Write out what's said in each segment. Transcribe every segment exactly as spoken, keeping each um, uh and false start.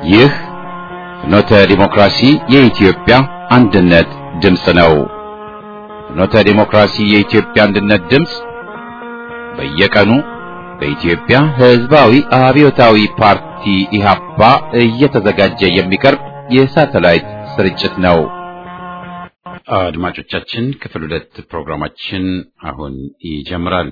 ይህ ፍኖተ ዲሞክራሲ የኢትዮጵያ አንድነት ድምፅ ነው። ፍኖተ ዲሞክራሲ የኢትዮጵያ አንድነት ድምፅ በየቀኑ በኢትዮጵያ ሕዝባዊ አብዮታዊ ፓርቲ ኢህአፓ እየተዘጋጀ የሚቀርብ የሳተላይት ስርጭት ነው። አድማጮቻችን፣ ክፍል ሁለት ፕሮግራማችን አሁን ይጀምራል።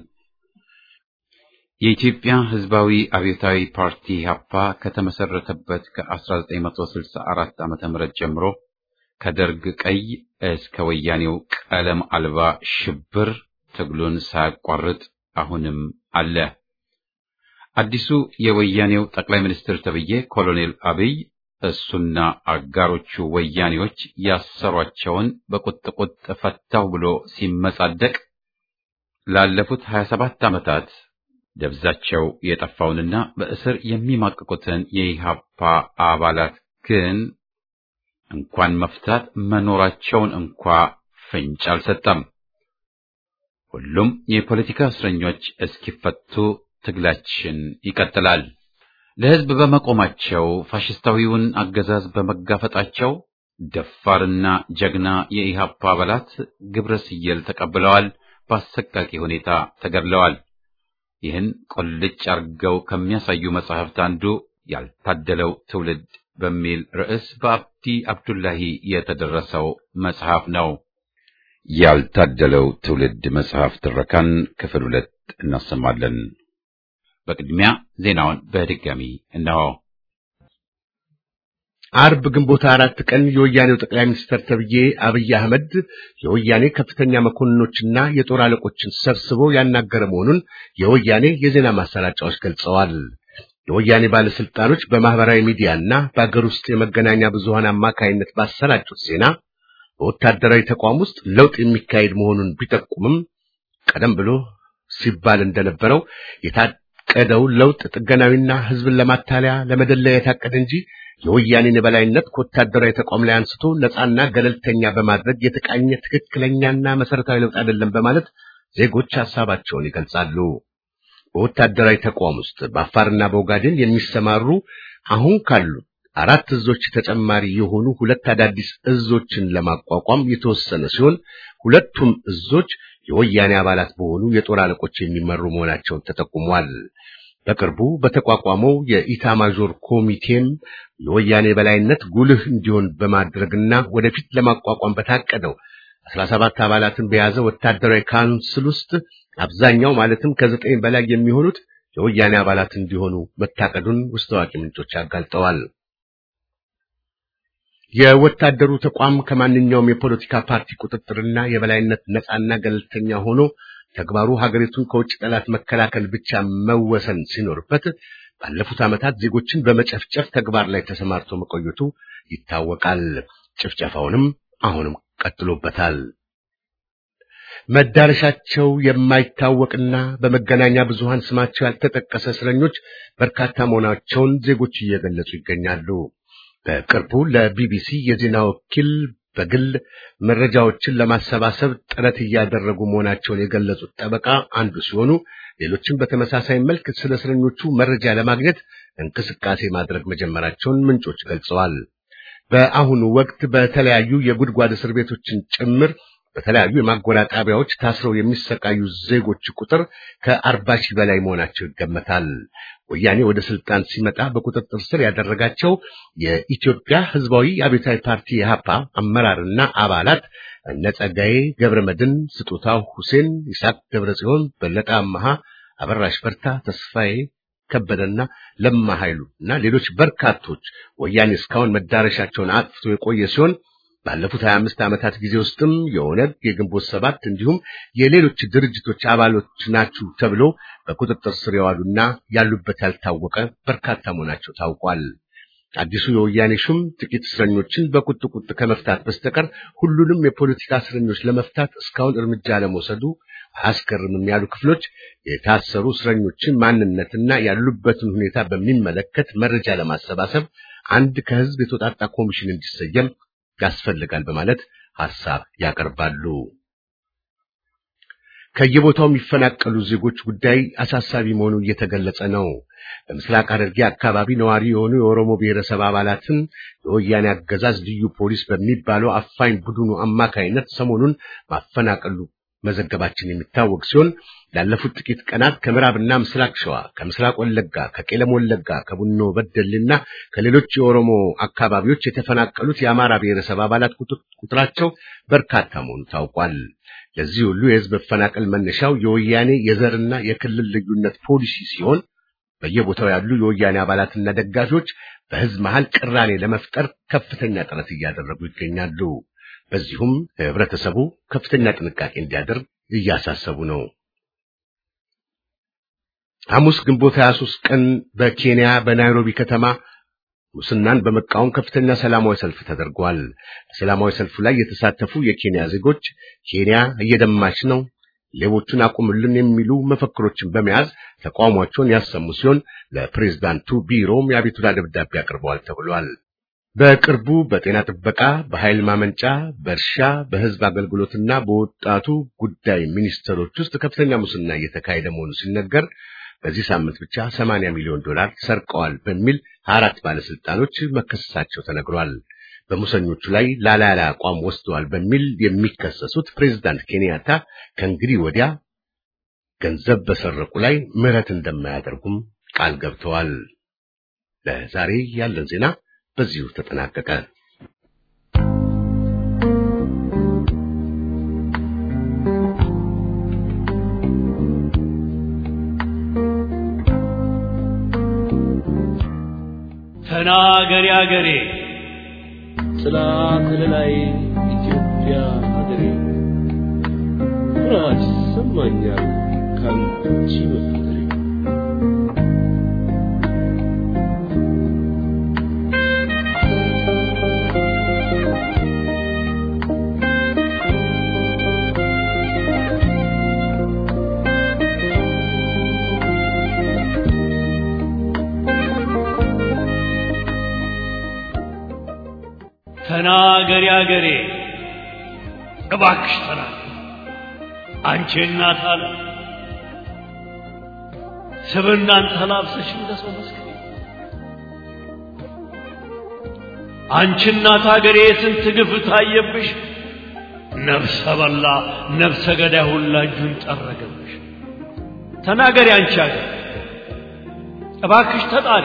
የኢትዮጵያ ሕዝባዊ አብዮታዊ ፓርቲ ኢህአፓ ከተመሰረተበት ከ1964 ዓመተ ምህረት ጀምሮ ከደርግ ቀይ እስከ ወያኔው ቀለም አልባ ሽብር ትግሉን ሳያቋርጥ አሁንም አለ። አዲሱ የወያኔው ጠቅላይ ሚኒስትር ተብዬ ኮሎኔል አብይ እሱና አጋሮቹ ወያኔዎች ያሰሯቸውን በቁጥቁጥ ፈታው ብሎ ሲመጻደቅ ላለፉት ሀያ ሰባት ዓመታት ደብዛቸው የጠፋውንና በእስር የሚማቅቁትን የኢህአፓ አባላት ግን እንኳን መፍታት መኖራቸውን እንኳ ፍንጭ አልሰጠም። ሁሉም የፖለቲካ እስረኞች እስኪፈቱ ትግላችን ይቀጥላል። ለሕዝብ በመቆማቸው ፋሽስታዊውን አገዛዝ በመጋፈጣቸው ደፋርና ጀግና የኢህአፓ አባላት ግብረ ስየል ተቀብለዋል፣ በአሰቃቂ ሁኔታ ተገድለዋል። ይህን ቁልጭ አርገው ከሚያሳዩ መጻሕፍት አንዱ ያልታደለው ትውልድ በሚል ርዕስ በአብዲ አብዱላሂ የተደረሰው መጽሐፍ ነው። ያልታደለው ትውልድ መጽሐፍ ትረካን ክፍል ሁለት እናሰማለን። በቅድሚያ ዜናውን በድጋሚ እነሆ። አርብ ግንቦት አራት ቀን የወያኔው ጠቅላይ ሚኒስትር ተብዬ አብይ አህመድ የወያኔ ከፍተኛ መኮንኖችና የጦር አለቆችን ሰብስቦ ያናገረ መሆኑን የወያኔ የዜና ማሰራጫዎች ገልጸዋል። የወያኔ ባለስልጣኖች በማህበራዊ ሚዲያና በአገር ውስጥ የመገናኛ ብዙሃን አማካይነት ባሰራጩት ዜና በወታደራዊ ተቋም ውስጥ ለውጥ የሚካሄድ መሆኑን ቢጠቁምም ቀደም ብሎ ሲባል እንደነበረው የታቀደው ለውጥ ጥገናዊና ህዝብን ለማታለያ ለመደለያ የታቀደ እንጂ የወያኔን የበላይነት ከወታደራዊ ተቋም ላይ አንስቶ ነፃና ገለልተኛ በማድረግ የተቃኘ ትክክለኛና መሰረታዊ ለውጥ አይደለም በማለት ዜጎች ሐሳባቸውን ይገልጻሉ። በወታደራዊ ተቋም ውስጥ በአፋርና በኦጋዴን የሚሰማሩ አሁን ካሉ አራት እዞች ተጨማሪ የሆኑ ሁለት አዳዲስ እዞችን ለማቋቋም የተወሰነ ሲሆን ሁለቱም እዞች የወያኔ አባላት በሆኑ የጦር አለቆች የሚመሩ መሆናቸውን ተጠቁሟል። በቅርቡ በተቋቋመው የኢታማዦር ኮሚቴም የወያኔ በላይነት ጉልህ እንዲሆን በማድረግና ወደፊት ለማቋቋም በታቀደው አስራ ሰባት አባላትን በያዘ ወታደራዊ ካውንስል ውስጥ አብዛኛው ማለትም ከዘጠኝ በላይ የሚሆኑት የወያኔ አባላት እንዲሆኑ መታቀዱን ውስጥ አዋቂ ምንጮች አጋልጠዋል። የወታደሩ ተቋም ከማንኛውም የፖለቲካ ፓርቲ ቁጥጥርና የበላይነት ነፃና ገለልተኛ ሆኖ ተግባሩ ሀገሪቱን ከውጭ ጠላት መከላከል ብቻ መወሰን ሲኖርበት ባለፉት ዓመታት ዜጎችን በመጨፍጨፍ ተግባር ላይ ተሰማርቶ መቆየቱ ይታወቃል። ጭፍጨፋውንም አሁንም ቀጥሎበታል። መዳረሻቸው የማይታወቅና በመገናኛ ብዙሃን ስማቸው ያልተጠቀሰ እስረኞች በርካታ መሆናቸውን ዜጎች እየገለጹ ይገኛሉ። በቅርቡ ለቢቢሲ የዜና ወኪል በግል መረጃዎችን ለማሰባሰብ ጥረት እያደረጉ መሆናቸውን የገለጹት ጠበቃ አንዱ ሲሆኑ ሌሎችም በተመሳሳይ መልክ ስለ እስረኞቹ መረጃ ለማግኘት እንቅስቃሴ ማድረግ መጀመራቸውን ምንጮች ገልጸዋል። በአሁኑ ወቅት በተለያዩ የጉድጓድ እስር ቤቶችን ጭምር በተለያዩ የማጎሪያ ጣቢያዎች ታስረው የሚሰቃዩ ዜጎች ቁጥር ከአርባ ሺህ በላይ መሆናቸው ይገመታል። ወያኔ ወደ ስልጣን ሲመጣ በቁጥጥር ስር ያደረጋቸው የኢትዮጵያ ሕዝባዊ አብዮታዊ ፓርቲ ኢህአፓ አመራርና አባላት እነ ጸጋዬ ገብረመድህን፣ ስጦታው ሁሴን፣ ይስሐቅ ደብረጽዮን፣ በለጠ አማሃ፣ አበራሽ በርታ፣ ተስፋዬ ከበደና ለማ ኃይሉ እና ሌሎች በርካቶች ወያኔ እስካሁን መዳረሻቸውን አጥፍቶ የቆየ ሲሆን ባለፉት ሀያ አምስት ዓመታት ጊዜ ውስጥም የኦነግ የግንቦት ሰባት እንዲሁም የሌሎች ድርጅቶች አባሎች ናቸው ተብሎ በቁጥጥር ስር የዋሉና ያሉበት ያልታወቀ በርካታ መሆናቸው ታውቋል። አዲሱ የወያኔ ሹም ጥቂት እስረኞችን በቁጥቁጥ ከመፍታት በስተቀር ሁሉንም የፖለቲካ እስረኞች ለመፍታት እስካሁን እርምጃ ለመውሰዱ አያስገርምም ያሉ ክፍሎች የታሰሩ እስረኞችን ማንነትና ያሉበትን ሁኔታ በሚመለከት መረጃ ለማሰባሰብ አንድ ከህዝብ የተውጣጣ ኮሚሽን እንዲሰየም ያስፈልጋል በማለት ሐሳብ ያቀርባሉ። ከየቦታው የሚፈናቀሉ ዜጎች ጉዳይ አሳሳቢ መሆኑ እየተገለጸ ነው። በምስራቅ ሐረርጌ አካባቢ ነዋሪ የሆኑ የኦሮሞ ብሔረሰብ አባላትን የወያኔ አገዛዝ ልዩ ፖሊስ በሚባለው አፋኝ ቡድኑ አማካይነት ሰሞኑን ማፈናቀሉ መዘገባችን የሚታወቅ ሲሆን ላለፉት ጥቂት ቀናት ከምዕራብና ምስራቅ ሸዋ፣ ከምስራቅ ወለጋ፣ ከቄለም ወለጋ፣ ከቡኖ በደልና ከሌሎች የኦሮሞ አካባቢዎች የተፈናቀሉት የአማራ ብሔረሰብ አባላት ቁጥራቸው በርካታ መሆኑ ታውቋል። ለዚህ ሁሉ የህዝብ መፈናቀል መነሻው የወያኔ የዘርና የክልል ልዩነት ፖሊሲ ሲሆን በየቦታው ያሉ የወያኔ አባላትና ደጋፊዎች በህዝብ መሃል ቅራኔ ለመፍጠር ከፍተኛ ጥረት እያደረጉ ይገኛሉ። በዚሁም ህብረተሰቡ ከፍተኛ ጥንቃቄ እንዲያደርግ እያሳሰቡ ነው። ሐሙስ ግንቦት ሃያ ሦስት ቀን በኬንያ በናይሮቢ ከተማ ሙስናን በመቃወም ከፍተኛ ሰላማዊ ሰልፍ ተደርጓል። ሰላማዊ ሰልፉ ላይ የተሳተፉ የኬንያ ዜጎች ኬንያ እየደማች ነው፣ ሌቦቹን አቁሙልን የሚሉ መፈክሮችን በመያዝ ተቃውሟቸውን ያሰሙ ሲሆን ለፕሬዝዳንቱ ቢሮም የአቤቱታ ደብዳቤ አቅርበዋል ተብሏል። በቅርቡ በጤና ጥበቃ፣ በኃይል ማመንጫ፣ በእርሻ፣ በህዝብ አገልግሎትና በወጣቱ ጉዳይ ሚኒስቴሮች ውስጥ ከፍተኛ ሙስና እየተካሄደ መሆኑ ሲነገር በዚህ ሳምንት ብቻ ሰማንያ ሚሊዮን ዶላር ሰርቀዋል በሚል አራት ባለስልጣኖች መከሰሳቸው ተነግሯል። በሙሰኞቹ ላይ ላላላ አቋም ወስደዋል በሚል የሚከሰሱት ፕሬዝዳንት ኬንያታ ከእንግዲህ ወዲያ ገንዘብ በሰረቁ ላይ ምህረት እንደማያደርጉም ቃል ገብተዋል። ለዛሬ ያለን ዜና በዚሁ ተጠናቀቀ። ተናገሪ አገሬ ጥላ ከለላይ ኢትዮጵያ ሀገሬ ኩራት ይሰማኛል ካንቺ በፍቅሬ ተናገሪ አገሬ እባክሽ ተናገሪ አንቺ እናት አለ ስብናን ተላብሰሽ እንደሰው መስከሪ አንቺ እናት አገሬ ስንት ግፍ ታየብሽ ነፍሰ በላ ነፍሰ ገዳይ ሁላ እጁን ጠረገብሽ ተናገሪ አንቺ አገሬ እባክሽ ተጣሪ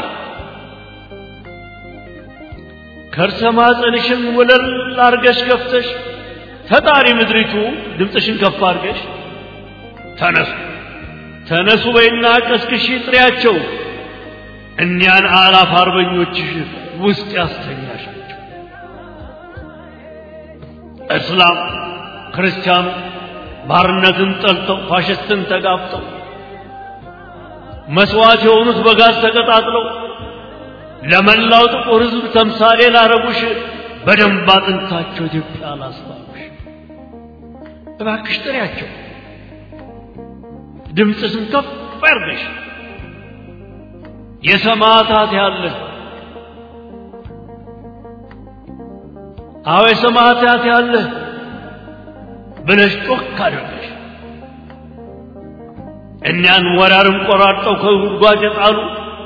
ከርሰ ማህፀንሽን ወለል አርገሽ ከፍተሽ ተጣሪ ምድሪቱ ድምፅሽን ከፍ አርገሽ ተነሱ ተነሱ በይና ቀስቅሺ ጥሪያቸው እኒያን አላፍ አርበኞችሽ ውስጥ ያስተኛሻቸው እስላም ክርስቲያኑ ባርነትን ጠልተው ፋሽስትን ተጋፍጠው መስዋዕት የሆኑት በጋዝ ተቀጣጥለው ለመላው ጥቁር ሕዝብ ተምሳሌ ላረጉሽ በደንብ አጥንታቸው ኢትዮጵያ ላስባሉሽ እባክሽ ጥሪያቸው ድምፅሽን ከፍ አድርገሽ የሰማዕታት ያለ አዎ የሰማዕታት ያለ ብለሽ ጮክ አድርገሽ እኛን ወራርም ቆራርጠው ከጉድጓድ የጣሉ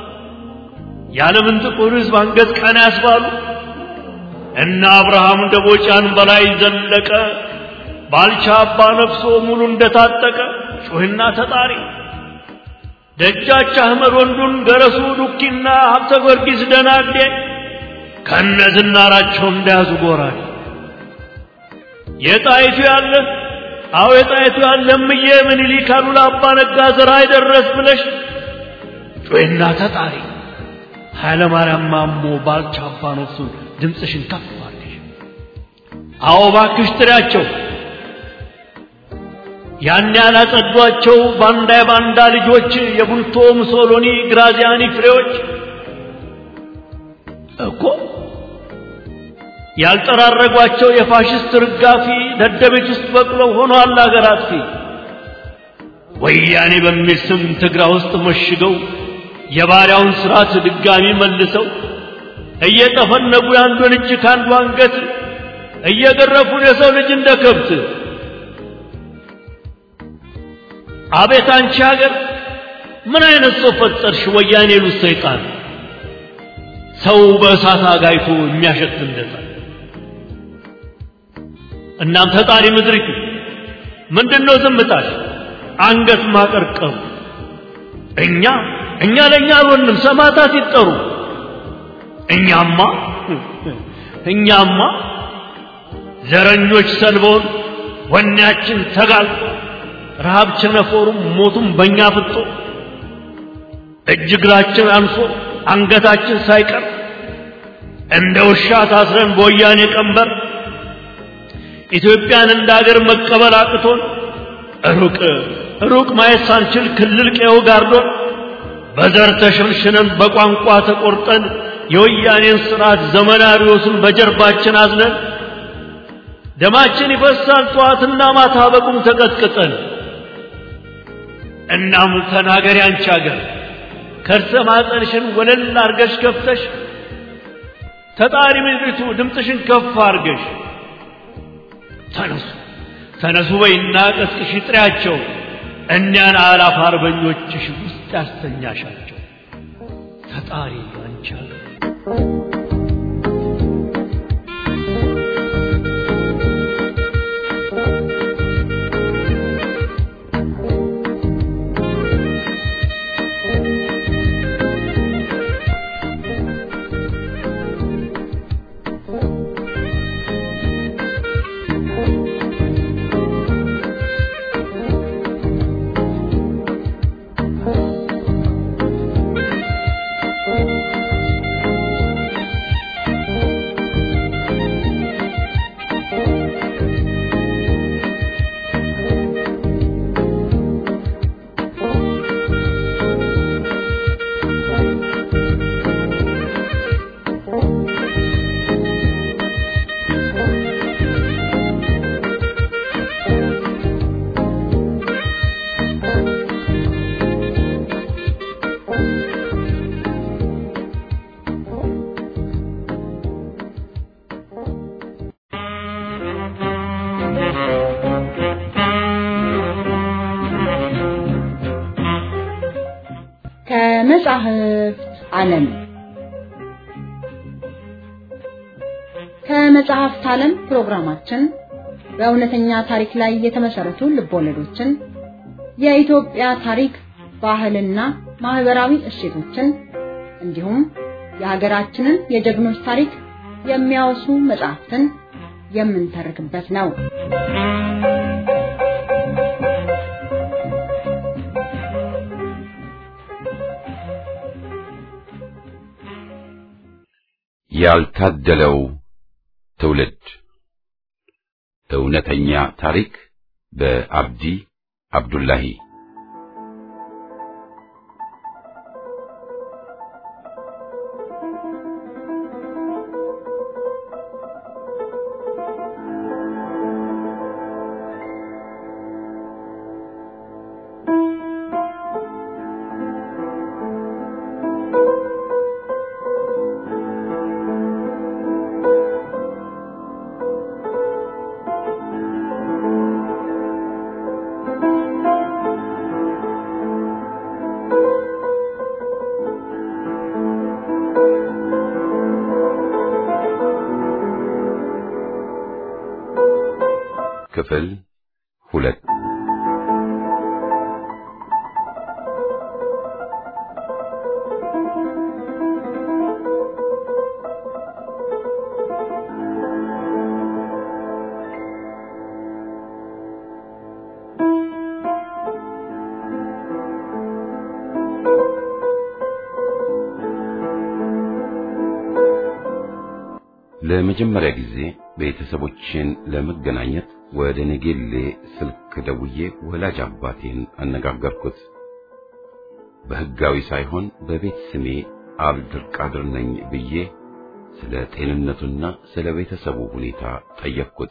ያለምን ጥቁር ሕዝብ አንገት ቀና ያስባሉ እና አብርሃም ደቦጫን በላይ ዘለቀ ባልቻ አባ ነፍሶ ሙሉ እንደታጠቀ ጮህና ተጣሪ ደጃች አህመድ ወንዱን ገረሱ ዱኪና ሀብተ ጊዮርጊስ ደናግዴ ከነዝናራቸው እንደያዙ ጎራዴ የጣይቱ ያለ አዎ የጣይቱ ያለ እምዬ ምኒልክ አሉላ አባ ነጋ ዘራ አይደረስ ብለሽ ጮህና ተጣሪ ኃይለ ማርያም ማሞ ባልቻ አባ ነፍሱን ድምፅሽን ከፍ አድርገሽ አዎ እባክሽ ጥሪያቸው ያን ያላጸዷቸው ባንዳ ባንዳ ልጆች የቡልቶ ሙሶሎኒ ግራዚያኒ ፍሬዎች እኮ ያልጠራረጓቸው የፋሽስት ርጋፊ ደደቤት ውስጥ በቅለው ሆኗል አገራት ፊ ወያኔ በሚል ስም ትግራይ ውስጥ መሽገው የባሪያውን ስርዓት ድጋሚ መልሰው እየጠፈነጉ ያንዱን እጅ ካንዱ አንገት እየገረፉን የሰው ልጅ እንደ ከብት አቤት አንቺ ሀገር ምን አይነት ሰው ፈጠርሽ ወያኔ ሉ ሰይጣን ሰው በእሳት አጋይቶ የሚያሸት እንደዛ እናም ተጣሪ ምድሪቱ ምንድነው ዝምታሽ አንገት ማቀርቀሩ እኛ እኛ ለኛ አልሆንም ሰማዕታት ይጠሩ እኛማ እኛማ ዘረኞች ሰልቦን ወኔያችን ተጋልጦ ረሃብ ቸነፈሩም ሞቱም በእኛ ፍጦ እጅ እግራችን አንሶ አንገታችን ሳይቀር እንደ ውሻ ታስረን በወያኔ ቀንበር ኢትዮጵያን እንደ ሀገር መቀበል አቅቶን ሩቅ ሩቅ ማየት ሳንችል ክልል ቀዮ ጋርዶን በዘር ተሸንሽነን በቋንቋ ተቆርጠን የወያኔን ስርዓት ዘመናዊዎስን በጀርባችን አዝነን ደማችን ይፈሳል ጧትና ማታ በቁም ተቀጥቅጠን እናም ተናገሪ አንቺ ሀገር ከርሰ ማህፀንሽን ወለል አርገሽ ከፍተሽ ተጣሪ ምድሪቱ ድምፅሽን ከፍ አርገሽ ተነሱ ተነሱ በይና ቀስቅሽ ጥሪያቸው እኛን አላፍ አርበኞችሽ ውስጥ ያስተኛሻቸው ተጣሪ አንቺ ሀገር ከመጽሐፍት ዓለም ከመጽሐፍት ዓለም ፕሮግራማችን በእውነተኛ ታሪክ ላይ የተመሰረቱ ልቦለዶችን የኢትዮጵያ ታሪክ ባህልና ማህበራዊ እሴቶችን እንዲሁም የሀገራችንን የጀግኖች ታሪክ የሚያወሱ መጽሐፍትን የምንተርክበት ነው። ያልታደለው ትውልድ እውነተኛ ታሪክ በአብዲ አብዱላሂ ክፍል ሁለት ለመጀመሪያ ጊዜ ቤተሰቦችን ለመገናኘት ወደ ነጌሌ ስልክ ደውዬ ወላጅ አባቴን አነጋገርኩት። በህጋዊ ሳይሆን በቤት ስሜ አብዱል ቃድር ነኝ ብዬ ስለ ጤንነቱና ስለ ቤተሰቡ ሁኔታ ጠየቅኩት።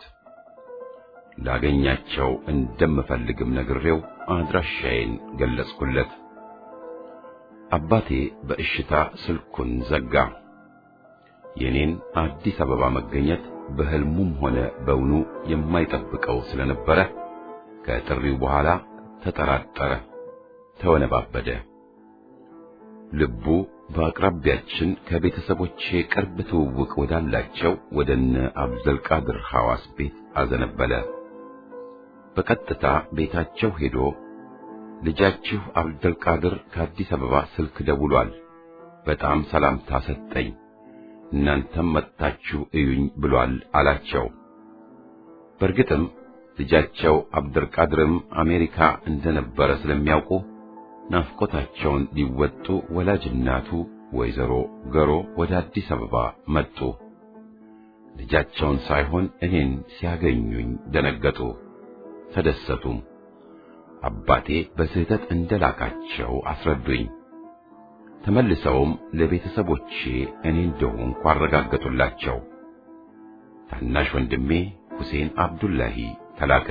ላገኛቸው እንደምፈልግም ነግሬው አድራሻዬን ገለጽኩለት። አባቴ በእሽታ ስልኩን ዘጋ። የኔን አዲስ አበባ መገኘት በህልሙም ሆነ በውኑ የማይጠብቀው ስለነበረ ከጥሪው በኋላ ተጠራጠረ፣ ተወነባበደ። ልቡ በአቅራቢያችን ከቤተሰቦቼ ቅርብ ትውውቅ ወዳላቸው ወደነ አብዱልቃድር ሐዋስ ቤት አዘነበለ። በቀጥታ ቤታቸው ሄዶ ልጃችሁ አብዱልቃድር ከአዲስ አበባ ስልክ ደውሏል፣ በጣም ሰላምታ ሰጠኝ፣ እናንተም መጥታችሁ እዩኝ ብሏል አላቸው። በእርግጥም ልጃቸው አብዱልቃድርም አሜሪካ እንደነበረ ስለሚያውቁ ናፍቆታቸውን ሊወጡ ወላጅ እናቱ ወይዘሮ ገሮ ወደ አዲስ አበባ መጡ። ልጃቸውን ሳይሆን እኔን ሲያገኙኝ ደነገጡ፣ ተደሰቱም። አባቴ በስህተት እንደላካቸው አስረዱኝ። ተመልሰውም ለቤተሰቦቼ እኔ እንደሆንኩ አረጋገጡላቸው። ታናሽ ወንድሜ ሁሴን አብዱላሂ ተላከ።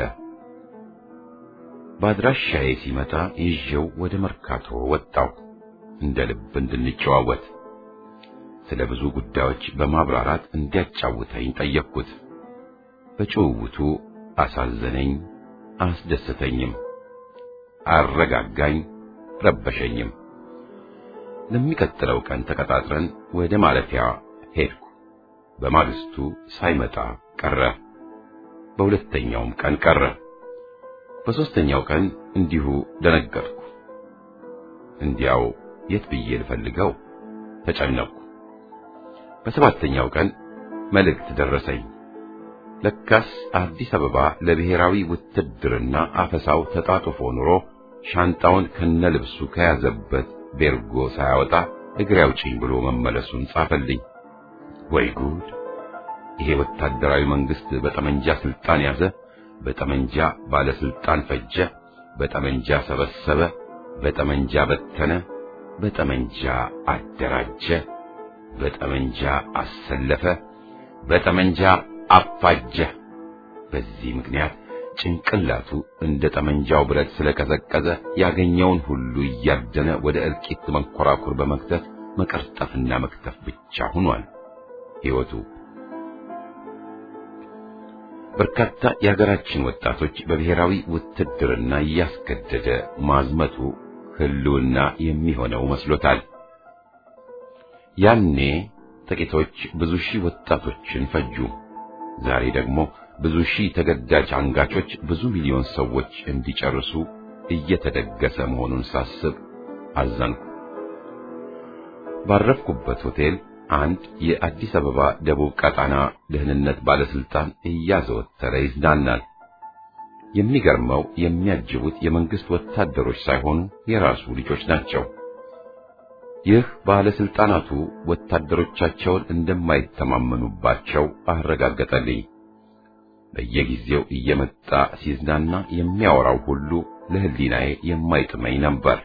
በአድራሻዬ ሲመጣ ይዤው ወደ መርካቶ ወጣሁ፣ እንደ ልብ እንድንጨዋወት። ስለ ብዙ ጉዳዮች በማብራራት እንዲያጫውተኝ ጠየቅኩት። በጭውውቱ አሳዘነኝ፣ አስደሰተኝም፣ አረጋጋኝ፣ ረበሸኝም። ለሚቀጥለው ቀን ተቀጣጥረን ወደ ማለፊያ ሄድኩ። በማግስቱ ሳይመጣ ቀረ። በሁለተኛውም ቀን ቀረ። በሶስተኛው ቀን እንዲሁ ደነገጥኩ። እንዲያው የት ብዬ ልፈልገው ተጨነቅኩ። በሰባተኛው ቀን መልእክት ደረሰኝ። ለካስ አዲስ አበባ ለብሔራዊ ውትድርና አፈሳው ተጣጥፎ ኑሮ ሻንጣውን ከነልብሱ ከያዘበት ቤርጎ ሳያወጣ እግሬ አውጪኝ ብሎ መመለሱን ጻፈልኝ። ወይ ጉድ! ይሄ ወታደራዊ መንግስት በጠመንጃ ስልጣን ያዘ፣ በጠመንጃ ባለስልጣን ፈጀ፣ በጠመንጃ ሰበሰበ፣ በጠመንጃ በተነ፣ በጠመንጃ አደራጀ፣ በጠመንጃ አሰለፈ፣ በጠመንጃ አፋጀ። በዚህ ምክንያት ጭንቅላቱ እንደ ጠመንጃው ብረት ስለቀዘቀዘ ያገኘውን ሁሉ እያደነ ወደ እልቂት መንኮራኩር በመክተት መቀርጠፍና መክተፍ ብቻ ሆኗል ሕይወቱ። በርካታ የሀገራችን ወጣቶች በብሔራዊ ውትድርና እያስገደደ ማዝመቱ ህልውና የሚሆነው መስሎታል። ያኔ ጥቂቶች ብዙ ሺህ ወጣቶችን ፈጁ። ዛሬ ደግሞ ብዙ ሺህ ተገዳጅ አንጋቾች ብዙ ሚሊዮን ሰዎች እንዲጨርሱ እየተደገሰ መሆኑን ሳስብ አዘንኩ። ባረፍኩበት ሆቴል አንድ የአዲስ አበባ ደቡብ ቀጣና ደህንነት ባለስልጣን እያዘወተረ ይዝናናል። የሚገርመው የሚያጅቡት የመንግስት ወታደሮች ሳይሆኑ የራሱ ልጆች ናቸው። ይህ ባለስልጣናቱ ወታደሮቻቸውን እንደማይተማመኑባቸው አረጋገጠልኝ። በየጊዜው እየመጣ ሲዝናና የሚያወራው ሁሉ ለህሊናዬ የማይጥመኝ ነበር።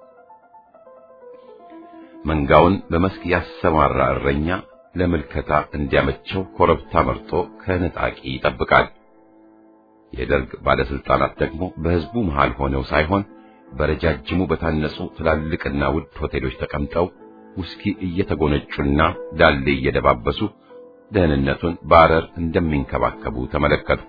መንጋውን በመስክ ያሰማራ እረኛ ለምልከታ እንዲያመቸው ኮረብታ መርጦ ከነጣቂ ይጠብቃል። የደርግ ባለስልጣናት ደግሞ በህዝቡ መሃል ሆነው ሳይሆን በረጃጅሙ በታነጹ ትላልቅና ውድ ሆቴሎች ተቀምጠው ውስኪ እየተጎነጩና ዳሌ እየደባበሱ ደህንነቱን ባረር እንደሚንከባከቡ ተመለከትኩ።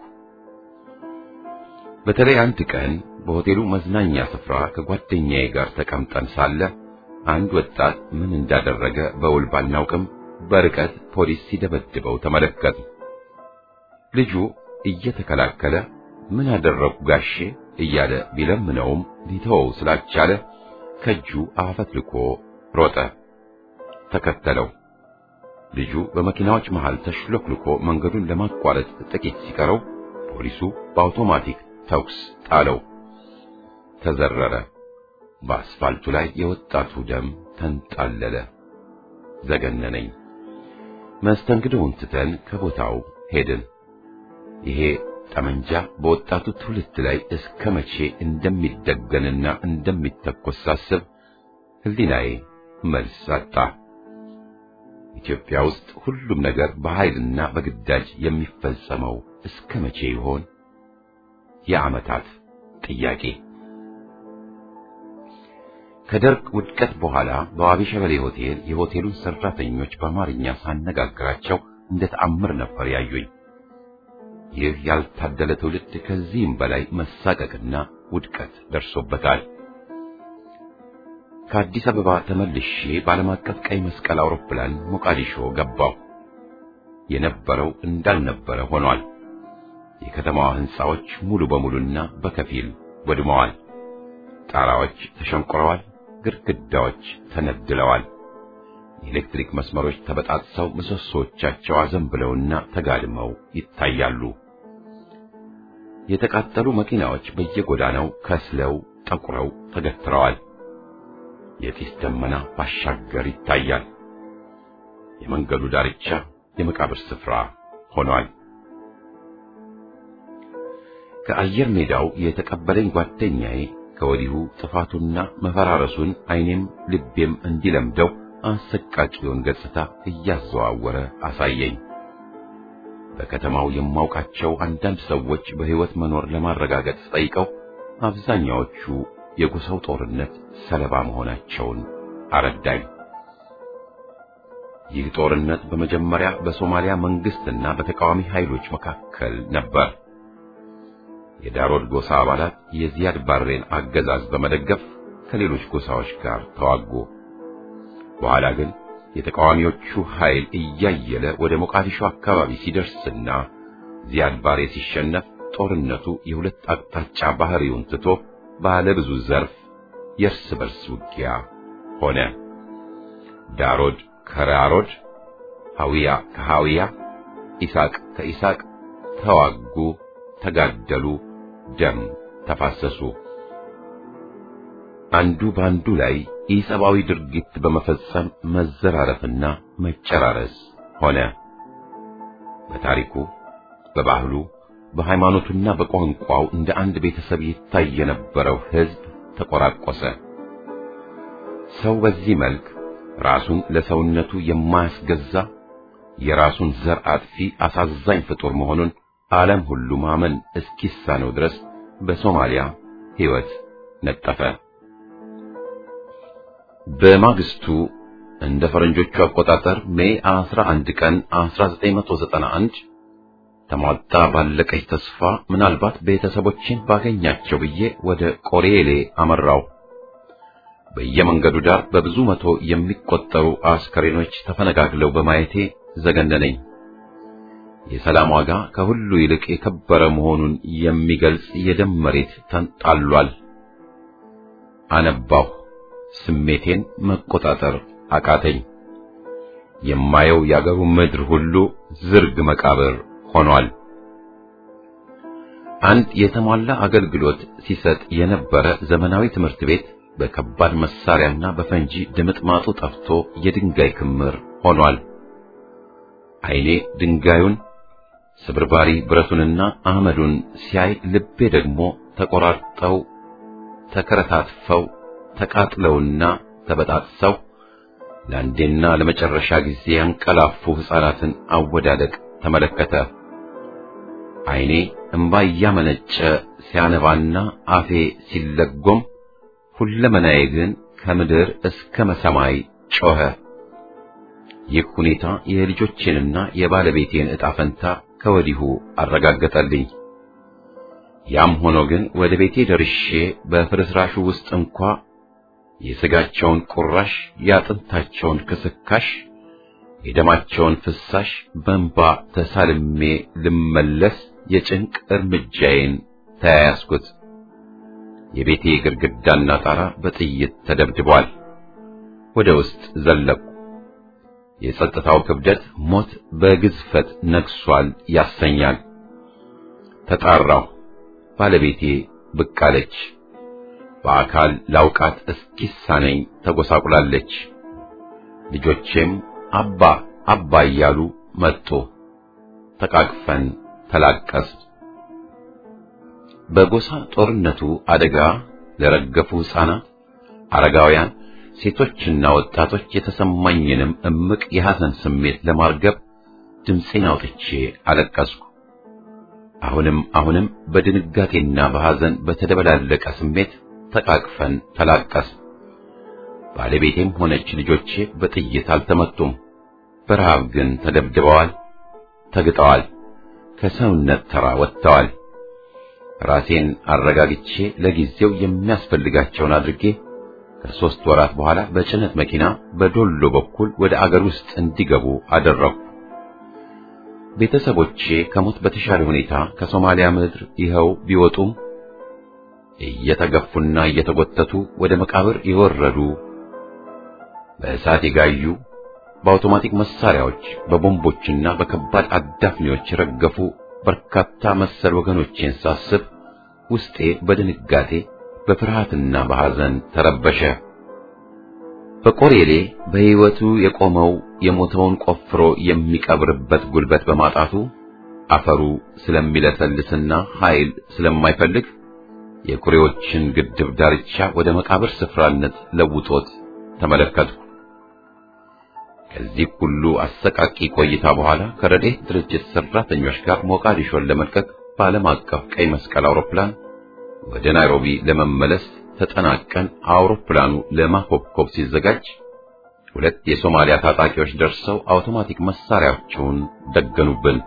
በተለይ አንድ ቀን በሆቴሉ መዝናኛ ስፍራ ከጓደኛዬ ጋር ተቀምጠን ሳለ አንድ ወጣት ምን እንዳደረገ በውል ባናውቅም በርቀት ፖሊስ ሲደበድበው ተመለከቱ። ልጁ እየተከላከለ ምን አደረኩ ጋሼ እያለ ቢለምነውም ሊተወው ስላልቻለ ከእጁ አፈትልኮ ሮጠ። ተከተለው። ልጁ በመኪናዎች መሃል ተሽሎክልኮ መንገዱን ለማቋረጥ ጥቂት ሲቀረው ፖሊሱ በአውቶማቲክ ተኩስ ጣለው። ተዘረረ። በአስፋልቱ ላይ የወጣቱ ደም ተንጣለለ። ዘገነነኝ። መስተንግዶውን ትተን ከቦታው ሄድን። ይሄ ጠመንጃ በወጣቱ ትውልድ ላይ እስከ መቼ እንደሚደገንና እንደሚተኮስ ሳስብ ህሊናዬ መልስ አጣ። ኢትዮጵያ ውስጥ ሁሉም ነገር በኃይልና በግዳጅ የሚፈጸመው እስከ መቼ ይሆን? የዓመታት ጥያቄ። ከደርግ ውድቀት በኋላ በዋቢ ሸበሌ ሆቴል የሆቴሉን ሰራተኞች በአማርኛ ሳነጋግራቸው እንደ ተአምር ነበር ያዩኝ። ይህ ያልታደለ ትውልድ ከዚህም በላይ መሳቀቅና ውድቀት ደርሶበታል። ከአዲስ አበባ ተመልሼ በዓለም አቀፍ ቀይ መስቀል አውሮፕላን ሞቃዲሾ ገባሁ። የነበረው እንዳልነበረ ሆኗል። የከተማዋ ሕንጻዎች ሙሉ በሙሉና በከፊል ወድመዋል። ጣራዎች ተሸንቆረዋል። ግድግዳዎች ተነድለዋል። የኤሌክትሪክ መስመሮች ተበጣጥሰው ምሰሶቻቸው አዘንብለውና ተጋድመው ይታያሉ። የተቃጠሉ መኪናዎች በየጎዳናው ከስለው ጠቁረው ተገትረዋል። የጢስ ደመና ባሻገር ይታያል። የመንገዱ ዳርቻ የመቃብር ስፍራ ሆኗል። ከአየር ሜዳው የተቀበለኝ ጓደኛዬ ከወዲሁ ጥፋቱና መፈራረሱን ዓይኔም ልቤም እንዲለምደው አሰቃቂውን ገጽታ እያዘዋወረ አሳየኝ። በከተማው የማውቃቸው አንዳንድ ሰዎች በሕይወት መኖር ለማረጋገጥ ጠይቀው አብዛኛዎቹ የጎሳው ጦርነት ሰለባ መሆናቸውን አረዳኝ። ይህ ጦርነት በመጀመሪያ በሶማሊያ መንግስትና በተቃዋሚ ኃይሎች መካከል ነበር። የዳሮድ ጎሳ አባላት የዚያድ ባሬን አገዛዝ በመደገፍ ከሌሎች ጎሳዎች ጋር ተዋጉ። በኋላ ግን የተቃዋሚዎቹ ኃይል እያየለ ወደ ሞቃዲሾ አካባቢ ሲደርስና ዚያድ ባሬ ሲሸነፍ ጦርነቱ የሁለት አቅጣጫ ባህሪውን ትቶ ባለ ብዙ ዘርፍ የእርስ በርስ ውጊያ ሆነ። ዳሮድ ከዳሮድ፣ ሐዊያ ከሐዊያ፣ ኢሳቅ ከኢሳቅ ተዋጉ፣ ተጋደሉ፣ ደም ተፋሰሱ። አንዱ ባንዱ ላይ ኢሰብአዊ ድርጊት በመፈጸም መዘራረፍና መጨራረስ ሆነ። በታሪኩ፣ በባህሉ፣ በሃይማኖቱና በቋንቋው እንደ አንድ ቤተሰብ ይታይ የነበረው ሕዝብ ተቆራቆሰ። ሰው በዚህ መልክ ራሱን ለሰውነቱ የማያስገዛ የራሱን ዘር አጥፊ አሳዛኝ ፍጡር መሆኑን ዓለም ሁሉ ማመን እስኪሳነው ድረስ በሶማሊያ ሕይወት ነጠፈ። በማግስቱ እንደ ፈረንጆቹ አቆጣጠር ሜይ አስራ አንድ ቀን አስራ ዘጠኝ መቶ ዘጠና አንድ ተሟጣ ባለቀች ተስፋ ምናልባት ቤተሰቦችን ባገኛቸው ብዬ ወደ ቆሬሌ አመራው። በየመንገዱ ዳር በብዙ መቶ የሚቆጠሩ አስከሬኖች ተፈነጋግለው በማየቴ ዘገነነኝ። የሰላም ዋጋ ከሁሉ ይልቅ የከበረ መሆኑን የሚገልጽ የደም መሬት ተንጣሏል። አነባሁ። ስሜቴን መቆጣጠር አቃተኝ። የማየው ያገሩ ምድር ሁሉ ዝርግ መቃብር ሆኗል። አንድ የተሟላ አገልግሎት ሲሰጥ የነበረ ዘመናዊ ትምህርት ቤት በከባድ መሳሪያና በፈንጂ ድምጥማጡ ጠፍቶ የድንጋይ ክምር ሆኗል። ዓይኔ ድንጋዩን፣ ስብርባሪ ብረቱንና አመዱን ሲያይ ልቤ ደግሞ ተቆራርጠው ተከረታትፈው ተቃጥለውና ተበጣጥሰው ለአንዴና ለመጨረሻ ጊዜ ያንቀላፉ ሕፃናትን አወዳደቅ ተመለከተ። ዓይኔ እንባ እያመነጨ ሲያነባና አፌ ሲለጎም ሁለመናዬ ግን ከምድር እስከ ሰማይ ጮኸ። ይህ ሁኔታ የልጆቼንና የባለቤቴን ዕጣ ፈንታ ከወዲሁ አረጋገጠልኝ። ያም ሆኖ ግን ወደ ቤቴ ደርሼ በፍርስራሹ ውስጥ እንኳ የሥጋቸውን ቁራሽ፣ የአጥንታቸውን ክስካሽ፣ የደማቸውን ፍሳሽ በእንባ ተሳልሜ ልመለስ የጭንቅ እርምጃዬን ተያያዝኩት። የቤቴ ግድግዳና ጣራ በጥይት ተደብድቧል። ወደ ውስጥ ዘለቁ። የጸጥታው ክብደት ሞት በግዝፈት ነግሷል ያሰኛል። ተጣራሁ። ባለቤቴ ብቅ አለች። በአካል ላውቃት እስኪሳነኝ ተጎሳቁላለች። ልጆቼም አባ አባ እያሉ መጡ። ተቃቅፈን ተላቀስ። በጎሳ ጦርነቱ አደጋ ለረገፉ ሕፃናት፣ አረጋውያን፣ ሴቶችና ወጣቶች የተሰማኝንም እምቅ የሐዘን ስሜት ለማርገብ ድምፄን አውጥቼ አለቀስኩ። አሁንም አሁንም በድንጋጤና በሐዘን በተደበላለቀ ስሜት ተቃቅፈን ተላቀስ። ባለቤቴም ሆነች ልጆቼ በጥይት አልተመቱም። በረሃብ ግን ተደብድበዋል፣ ተግጠዋል፣ ከሰውነት ተራ ወጥተዋል። ራሴን አረጋግቼ ለጊዜው የሚያስፈልጋቸውን አድርጌ ከሶስት ወራት በኋላ በጭነት መኪና በዶሎ በኩል ወደ አገር ውስጥ እንዲገቡ አደረኩ። ቤተሰቦቼ ከሞት በተሻለ ሁኔታ ከሶማሊያ ምድር ይኸው ቢወጡም እየተገፉና እየተጎተቱ ወደ መቃብር የወረዱ፣ በእሳት የጋዩ፣ በአውቶማቲክ መሳሪያዎች በቦምቦችና በከባድ አዳፍኔዎች ረገፉ በርካታ መሰል ወገኖቼን ሳስብ ውስጤ በድንጋጤ በፍርሃትና በሐዘን ተረበሸ። በቆሬሌ በሕይወቱ የቆመው የሞተውን ቆፍሮ የሚቀብርበት ጉልበት በማጣቱ አፈሩ ስለሚለሰልስና ኃይል ስለማይፈልግ የኩሬዎችን ግድብ ዳርቻ ወደ መቃብር ስፍራነት ለውጦት ተመለከትኩ። ከዚህ ሁሉ አሰቃቂ ቆይታ በኋላ ከረድኤት ድርጅት ሰራተኞች ጋር ሞቃዲሾን ለመልቀቅ በዓለም አቀፍ ቀይ መስቀል አውሮፕላን ወደ ናይሮቢ ለመመለስ ተጠናቀን አውሮፕላኑ ለማኮብኮብ ሲዘጋጅ ሁለት የሶማሊያ ታጣቂዎች ደርሰው አውቶማቲክ መሳሪያቸውን ደገኑብን።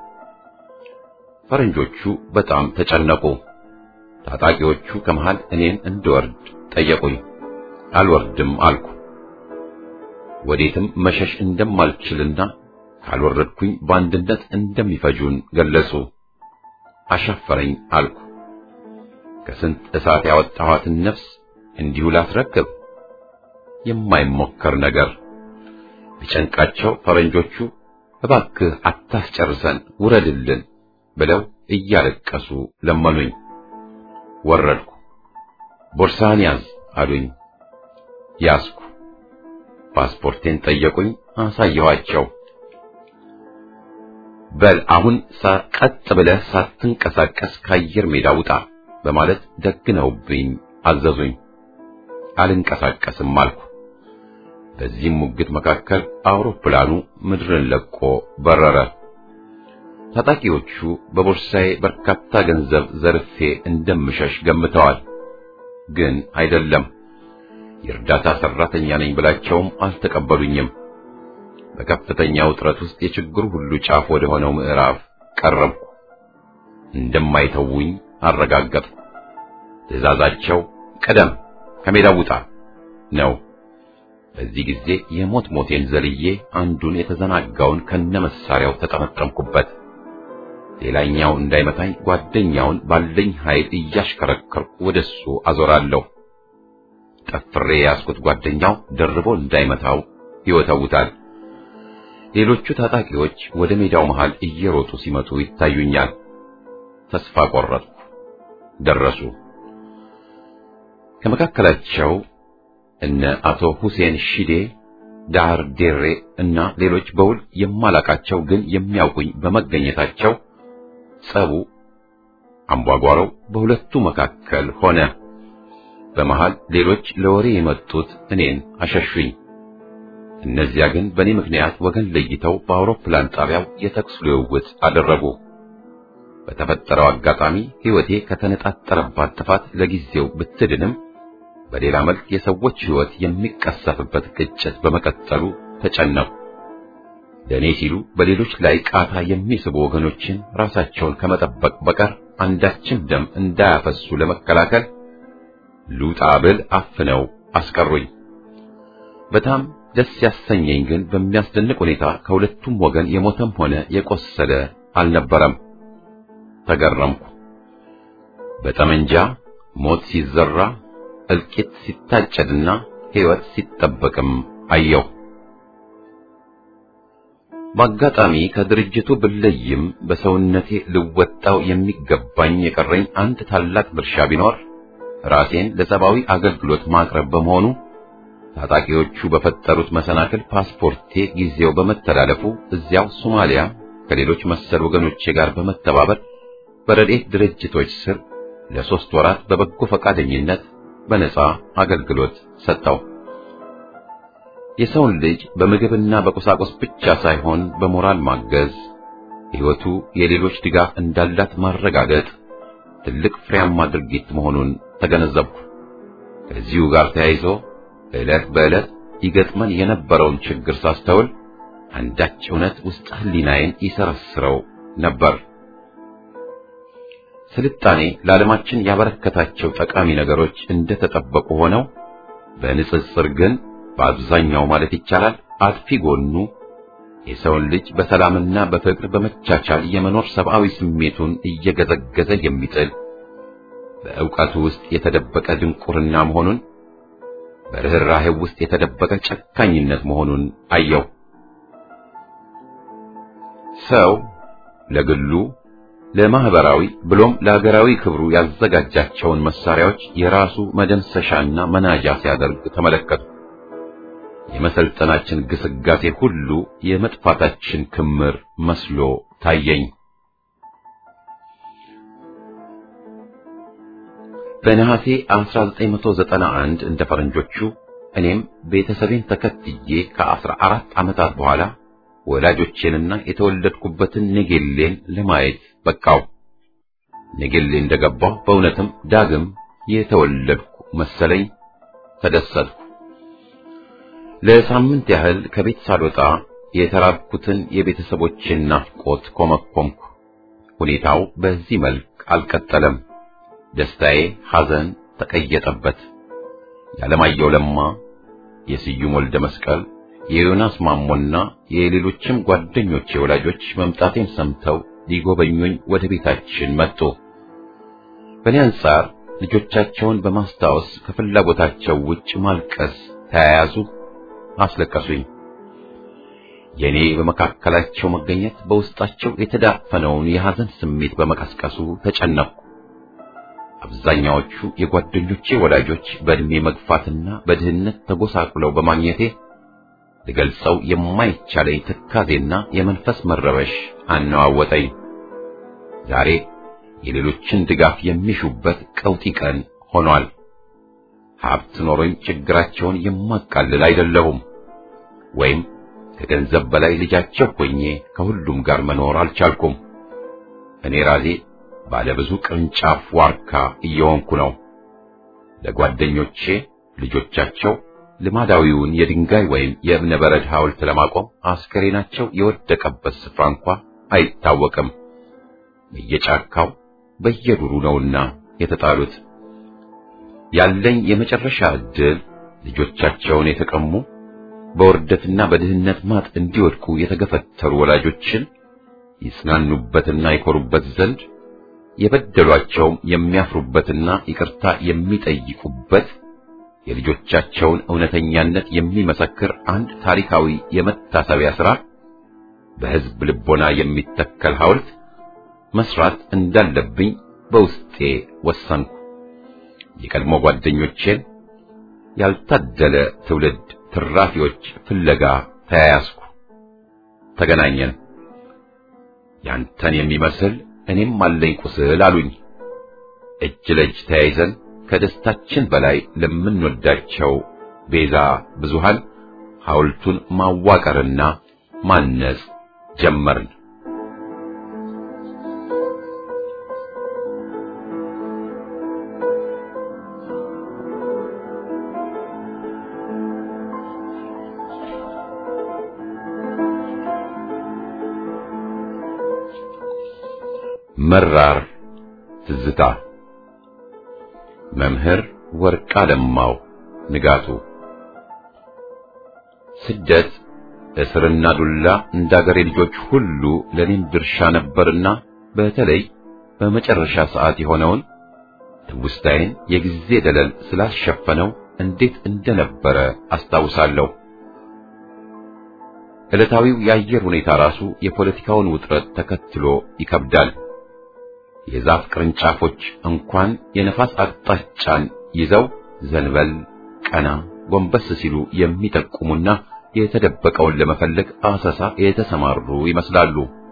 ፈረንጆቹ በጣም ተጨነቁ። ታጣቂዎቹ ከመሃል እኔን እንድወርድ ጠየቁኝ። አልወርድም አልኩ። ወዴትም መሸሽ እንደማልችልና ካልወረድኩኝ በአንድነት እንደሚፈጁን ገለጹ። አሻፈረኝ አልኩ። ከስንት እሳት ያወጣኋትን ነፍስ እንዲሁ ላስረክብ? የማይሞከር ነገር። ቢጨንቃቸው ፈረንጆቹ እባክህ አታስጨርሰን ውረድልን ብለው እያለቀሱ ለመኑኝ። ወረድኩ። ቦርሳህን ያዝ አሉኝ። ያዝኩ። ፓስፖርቴን ጠየቁኝ። አሳየኋቸው። በል አሁን ቀጥ ብለህ ሳትንቀሳቀስ ከአየር ሜዳ ውጣ በማለት ደግነውብኝ አዘዙኝ። አልንቀሳቀስም አልኩ። በዚህም ሙግት መካከል አውሮፕላኑ ምድርን ለቆ በረረ። ታጣቂዎቹ በቦርሳዬ በርካታ ገንዘብ ዘርፌ እንደምሸሽ ገምተዋል። ግን አይደለም። የእርዳታ ሰራተኛ ነኝ ብላቸውም አልተቀበሉኝም። በከፍተኛ ውጥረት ውስጥ የችግሩ ሁሉ ጫፍ ወደ ሆነው ምዕራፍ ቀረብኩ። እንደማይተውኝ አረጋገጥኩ። ትዕዛዛቸው ቀደም ከሜዳው ውጣ ነው። በዚህ ጊዜ የሞት ሞቴን ዘልዬ አንዱን የተዘናጋውን ከነመሳሪያው ተጠመጠምኩበት። ሌላኛው እንዳይመታኝ ጓደኛውን ባለኝ ኃይል እያሽከረከርኩ ወደሱ አዞራለሁ። ጠፍሬ ያስኩት ጓደኛው ደርቦ እንዳይመታው ይወተውታል። ሌሎቹ ታጣቂዎች ወደ ሜዳው መሃል እየሮጡ ሲመጡ ይታዩኛል። ተስፋ ቆረጥኩ። ደረሱ። ከመካከላቸው እነ አቶ ሁሴን ሺዴ፣ ዳር ዴሬ እና ሌሎች በውል የማላቃቸው ግን የሚያውቁኝ በመገኘታቸው ጸቡ አምቧጓሮው በሁለቱ መካከል ሆነ። በመሃል ሌሎች ለወሬ የመጡት እኔን አሸሹኝ። እነዚያ ግን በእኔ ምክንያት ወገን ለይተው በአውሮፕላን ጣቢያው የተኩስ ልውውጥ አደረጉ። በተፈጠረው አጋጣሚ ሕይወቴ ከተነጣጠረባት ጥፋት ለጊዜው ብትድንም በሌላ መልክ የሰዎች ሕይወት የሚቀሰፍበት ግጭት በመቀጠሉ ተጨነቁ። ለእኔ ሲሉ በሌሎች ላይ ቃታ የሚስቡ ወገኖችን ራሳቸውን ከመጠበቅ በቀር አንዳችን ደም እንዳያፈሱ ለመከላከል ሉጣ ብል አፍነው አስቀሩኝ። በጣም ደስ ያሰኘኝ ግን በሚያስደንቅ ሁኔታ ከሁለቱም ወገን የሞተም ሆነ የቆሰለ አልነበረም። ተገረምኩ። በጠመንጃ ሞት ሲዘራ እልቂት ሲታጨድና ሕይወት ሲጠበቅም አየሁ። በአጋጣሚ ከድርጅቱ ብለይም በሰውነቴ ልወጣው የሚገባኝ የቀረኝ አንድ ታላቅ ድርሻ ቢኖር ራሴን ለሰብአዊ አገልግሎት ማቅረብ በመሆኑ ታጣቂዎቹ በፈጠሩት መሰናክል ፓስፖርቴ ጊዜው በመተላለፉ እዚያው ሶማሊያ ከሌሎች መሰል ወገኖቼ ጋር በመተባበር በረድኤት ድርጅቶች ስር ለሶስት ወራት በበጎ ፈቃደኝነት በነጻ አገልግሎት ሰጠው። የሰውን ልጅ በምግብና በቁሳቁስ ብቻ ሳይሆን በሞራል ማገዝ፣ ሕይወቱ የሌሎች ድጋፍ እንዳላት ማረጋገጥ ትልቅ ፍሬያማ ድርጊት መሆኑን ተገነዘብኩ። ከዚሁ ጋር ተያይዞ ዕለት በዕለት ይገጥመን የነበረውን ችግር ሳስተውል አንዳች እውነት ውስጥ ሕሊናዬን ይሰረስረው ነበር። ስልጣኔ ለዓለማችን ያበረከታቸው ጠቃሚ ነገሮች እንደተጠበቁ ሆነው በንጽጽር ግን በአብዛኛው ማለት ይቻላል አጥፊ ጎኑ የሰውን ልጅ በሰላምና በፍቅር በመቻቻል የመኖር ሰብአዊ ስሜቱን እየገዘገዘ የሚጥል በእውቀቱ ውስጥ የተደበቀ ድንቁርና መሆኑን በርህራሄው ውስጥ የተደበቀ ጨካኝነት መሆኑን አየው። ሰው ለግሉ ለማህበራዊ ብሎም ለሀገራዊ ክብሩ ያዘጋጃቸውን መሳሪያዎች የራሱ መደምሰሻና መናጃ ሲያደርግ ተመለከቱ። የመሰልጠናችን ግስጋሴ ሁሉ የመጥፋታችን ክምር መስሎ ታየኝ። በነሐሴ አስራ ዘጠኝ መቶ ዘጠና አንድ እንደ ፈረንጆቹ እኔም ቤተሰቤን ተከትዬ ከአስራ አራት ዓመታት በኋላ ወላጆቼንና የተወለድኩበትን ኔጌሌን ለማየት በቃው። ኔጌሌ እንደገባሁ በእውነትም ዳግም የተወለድኩ መሰለኝ። ተደሰትኩ። ለሳምንት ያህል ከቤት ሳልወጣ የተራብኩትን የቤተሰቦቼን ናፍቆት ኮመኮምኩ። ሁኔታው በዚህ መልክ አልቀጠለም። ደስታዬ ሐዘን ተቀየጠበት። የዓለማየሁ ለማ፣ የስዩም ወልደ መስቀል፣ የዮናስ ማሞና የሌሎችም ጓደኞቼ ወላጆች መምጣቴን ሰምተው ሊጎበኙኝ ወደ ቤታችን መጡ። በእኔ አንጻር ልጆቻቸውን በማስታወስ ከፍላጎታቸው ውጭ ማልቀስ ተያያዙ፣ አስለቀሱኝ። የኔ በመካከላቸው መገኘት በውስጣቸው የተዳፈነውን የሐዘን ስሜት በመቀስቀሱ ተጨነቅኩ። አብዛኛዎቹ የጓደኞቼ ወላጆች በእድሜ መግፋትና በድህነት ተጎሳቁለው በማግኘቴ ልገልጸው የማይቻለኝ ትካዜና የመንፈስ መረበሽ አነዋወጠኝ። ዛሬ የሌሎችን ድጋፍ የሚሹበት ቀውጢ ቀን ሆኗል። ሀብት ኖሮኝ ችግራቸውን የማቃልል አይደለሁም፣ ወይም ከገንዘብ በላይ ልጃቸው ሆኜ ከሁሉም ጋር መኖር አልቻልኩም። እኔ ራሴ ባለ ብዙ ቅርንጫፍ ዋርካ እየሆንኩ ነው። ለጓደኞቼ ልጆቻቸው ልማዳዊውን የድንጋይ ወይም የእብነ በረድ ሐውልት ለማቆም አስከሬናቸው የወደቀበት ስፍራ እንኳ አይታወቅም። በየጫካው በየዱሩ ነውና የተጣሉት። ያለኝ የመጨረሻ ዕድል ልጆቻቸውን የተቀሙ በውርደትና በድህነት ማጥ እንዲወድቁ የተገፈተሩ ወላጆችን ይጽናኑበትና ይኮሩበት ዘንድ የበደሏቸውም የሚያፍሩበትና ይቅርታ የሚጠይቁበት የልጆቻቸውን እውነተኛነት የሚመሰክር አንድ ታሪካዊ የመታሰቢያ ሥራ በሕዝብ ልቦና የሚተከል ሐውልት መስራት እንዳለብኝ በውስጤ ወሰንኩ። የቀድሞ ጓደኞቼን ያልታደለ ትውልድ ትራፊዎች ፍለጋ ተያያዝኩ። ተገናኘን። ያንተን የሚመስል እኔም አለኝ ቁስል አሉኝ። እጅ ለእጅ ተያይዘን ከደስታችን በላይ ለምንወዳቸው ቤዛ ብዙሃን ሐውልቱን ማዋቀርና ማነጽ ጀመርን። መራር ትዝታ። መምህር ወርቅአለማው ንጋቱ። ስደት፣ እስርና ዱላ እንዳገሬ ልጆች ሁሉ ለኔም ድርሻ ነበርና በተለይ በመጨረሻ ሰዓት የሆነውን ትውስታዬን የጊዜ ደለል ስላሸፈነው እንዴት እንደነበረ አስታውሳለሁ። ዕለታዊው የአየር ሁኔታ ራሱ የፖለቲካውን ውጥረት ተከትሎ ይከብዳል። የዛፍ ቅርንጫፎች እንኳን የነፋስ አቅጣጫን ይዘው ዘንበል ቀና ጎንበስ ሲሉ የሚጠቁሙና የተደበቀውን ለመፈለግ አሰሳ የተሰማሩ ይመስላሉ።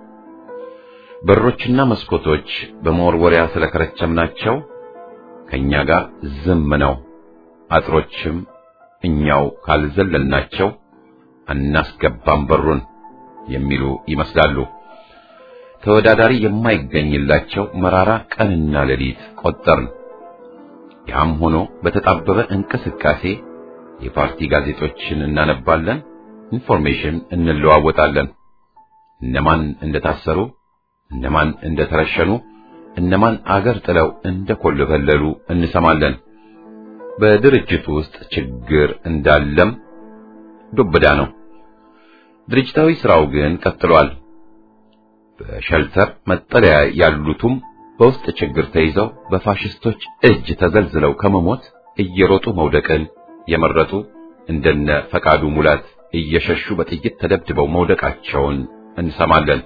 በሮችና መስኮቶች በመወርወሪያ ስለከረቸምናቸው ከኛ ጋር ዝም ነው። አጥሮችም እኛው ካልዘለልናቸው አናስገባም በሩን የሚሉ ይመስላሉ። ተወዳዳሪ የማይገኝላቸው መራራ ቀንና ሌሊት ቆጠርን። ያም ሆኖ በተጣበበ እንቅስቃሴ የፓርቲ ጋዜጦችን እናነባለን፣ ኢንፎርሜሽን እንለዋወጣለን። እነማን እንደታሰሩ፣ እነማን እንደተረሸኑ፣ እነማን አገር ጥለው እንደኮለፈለሉ እንሰማለን። በድርጅቱ ውስጥ ችግር እንዳለም ዱብዳ ነው። ድርጅታዊ ስራው ግን ቀጥሏል። በሸልተር መጠለያ ያሉትም በውስጥ ችግር ተይዘው በፋሽስቶች እጅ ተዘልዝለው ከመሞት እየሮጡ መውደቅን የመረጡ እንደነ ፈቃዱ ሙላት እየሸሹ በጥይት ተደብድበው መውደቃቸውን እንሰማለን።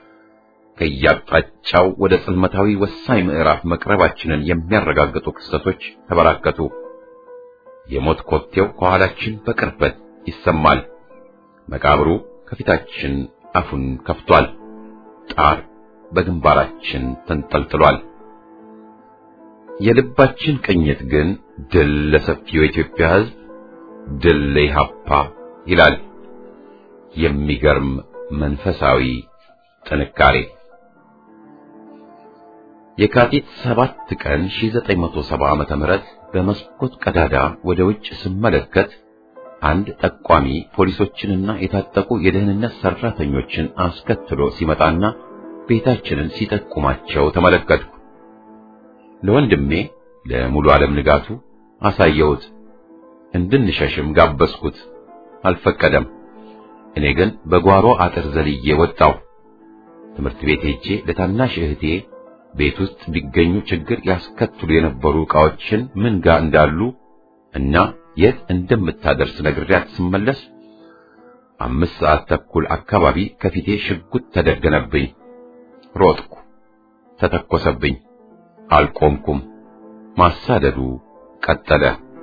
ከያጣጫው ወደ ጽልመታዊ ወሳኝ ምዕራፍ መቅረባችንን የሚያረጋግጡ ክስተቶች ተበራከቱ። የሞት ኮቴው ከኋላችን በቅርበት ይሰማል። መቃብሩ ከፊታችን አፉን ከፍቷል። ጣር በግንባራችን ተንጠልጥሏል። የልባችን ቅኝት ግን ድል ለሰፊው የኢትዮጵያ ሕዝብ፣ ድል ለኢህአፓ ይላል። የሚገርም መንፈሳዊ ጥንካሬ። የካቲት ሰባት ቀን ሺህ ዘጠኝ መቶ ሰባ ዓመተ ምህረት በመስኮት ቀዳዳ ወደ ውጭ ስመለከት አንድ ጠቋሚ ፖሊሶችንና የታጠቁ የደህንነት ሰራተኞችን አስከትሎ ሲመጣና ቤታችንን ሲጠቁማቸው ተመለከትኩ። ለወንድሜ ለሙሉ ዓለም ንጋቱ አሳየሁት። እንድንሸሽም ጋበዝኩት። አልፈቀደም። እኔ ግን በጓሮ አጥር ዘልዬ ወጣሁ። ትምህርት ቤት ሄጄ ለታናሽ እህቴ ቤት ውስጥ ቢገኙ ችግር ያስከትሉ የነበሩ ዕቃዎችን ምን ጋር እንዳሉ እና የት እንደምታደርስ ነግሬያት ስመለስ አምስት ሰዓት ተኩል አካባቢ ከፊቴ ሽጉጥ ተደገነብኝ። ሮጥኩ። ተተኮሰብኝ። አልቆምኩም። ማሳደዱ ቀጠለ።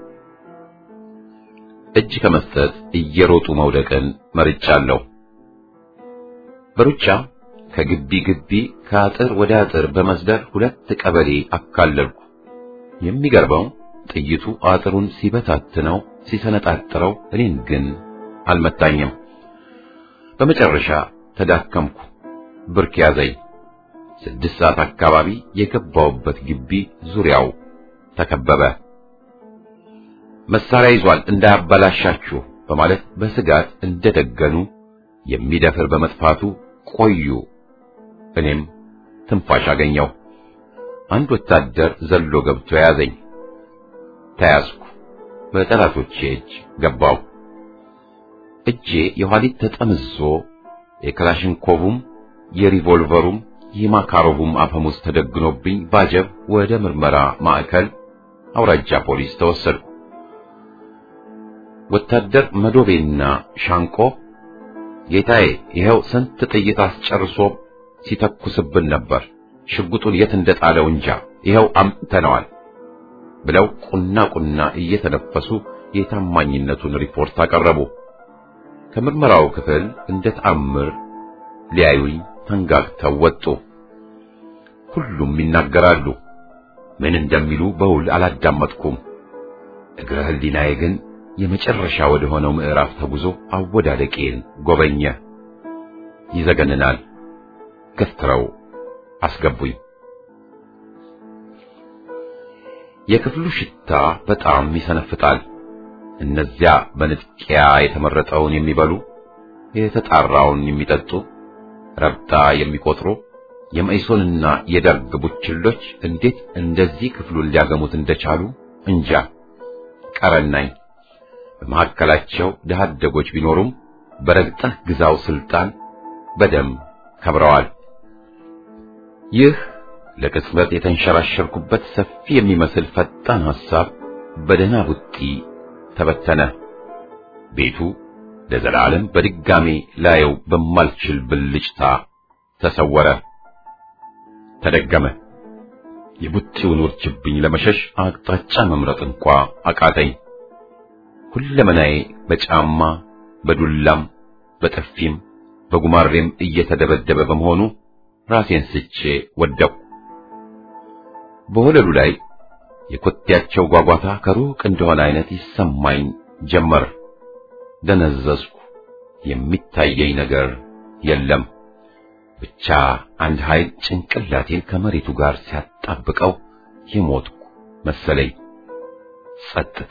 እጅ ከመስጠት እየሮጡ መውደቅን መርጫለሁ። በሩጫ ከግቢ ግቢ ከአጥር ወደ አጥር በመስደር ሁለት ቀበሌ አካለልኩ። የሚገርመው ጥይቱ አጥሩን ሲበታትነው ሲሰነጣጥረው እኔን ግን አልመታኝም። በመጨረሻ ተዳከምኩ። ብርክ ያዘኝ። ስድስት ሰዓት አካባቢ የገባውበት ግቢ ዙሪያው ተከበበ። መሳሪያ ይዟል እንዳያበላሻችሁ በማለት በስጋት እንደደገኑ የሚደፍር በመጥፋቱ ቆዩ። እኔም ትንፋሽ አገኘው። አንድ ወታደር ዘሎ ገብቶ ያዘኝ። ተያዝኩ። በጠላቶቼ እጅ ገባው። እጄ የኋሊት ተጠምዞ የክላሽንኮቭም የሪቮልቨሩም የማካሮቭም አፈሙዝ ተደግኖብኝ ባጀብ ወደ ምርመራ ማዕከል አውራጃ ፖሊስ ተወሰድኩ። ወታደር መዶቤና ሻንቆ ጌታዬ ይሄው ስንት ጥይት አስጨርሶ ሲተኩስብን ነበር፣ ሽጉጡን የት እንደጣለው እንጃ፣ ይሄው አምጥተነዋል ብለው ቁና ቁና እየተነፈሱ የታማኝነቱን ሪፖርት አቀረቡ። ከምርመራው ክፍል እንደ ተአምር ሊያዩኝ ተንጋግተው ወጡ። ሁሉም ይናገራሉ። ምን እንደሚሉ በውል አላዳመጥኩም። እግረ ህሊናዬ ግን የመጨረሻ ወደ ሆነው ምዕራፍ ተጉዞ አወዳደቄን ጎበኘ። ይዘገንናል። ገፍትረው አስገቡኝ። የክፍሉ ሽታ በጣም ይሰነፍጣል። እነዚያ በንጥቂያ የተመረጠውን የሚበሉ፣ የተጣራውን የሚጠጡ፣ ረብጣ የሚቆጥሩ የመኢሶንና የደርግ ቡችሎች እንዴት እንደዚህ ክፍሉን ሊያገሙት እንደቻሉ እንጃ። ቀረናኝ። በመካከላቸው ድሃ አደጎች ቢኖሩም በረግጠህ ግዛው ስልጣን በደም ከብረዋል። ይህ ለቅጽበት የተንሸራሸርኩበት ሰፊ የሚመስል ፈጣን ሐሳብ በደህና ቡጢ ተበተነ። ቤቱ ለዘላለም በድጋሜ ላየው በማልችል ብልጭታ ተሰወረ። ተደገመ። የቡጢውን ውርጅብኝ ለመሸሽ አቅጣጫ መምረጥ እንኳ አቃተኝ። ሁለመናዬ በጫማ በዱላም በጥፊም በጉማሬም እየተደበደበ በመሆኑ ራሴን ስቼ ወደቅሁ። በወለሉ ላይ የኮቴያቸው ጓጓታ ከሩቅ እንደሆነ አይነት ይሰማኝ ጀመር። ደነዘዝኩ። የሚታየኝ ነገር የለም። ብቻ አንድ ኃይል ጭንቅላቴን ከመሬቱ ጋር ሲያጣብቀው የሞትኩ መሰለኝ። ጸጥታ።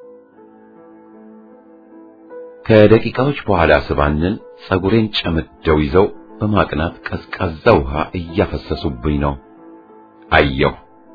ከደቂቃዎች በኋላ ስባንን ጸጉሬን ጨምደው ይዘው በማቅናት ቀዝቃዛ ውሃ እያፈሰሱብኝ ነው። አየሁ።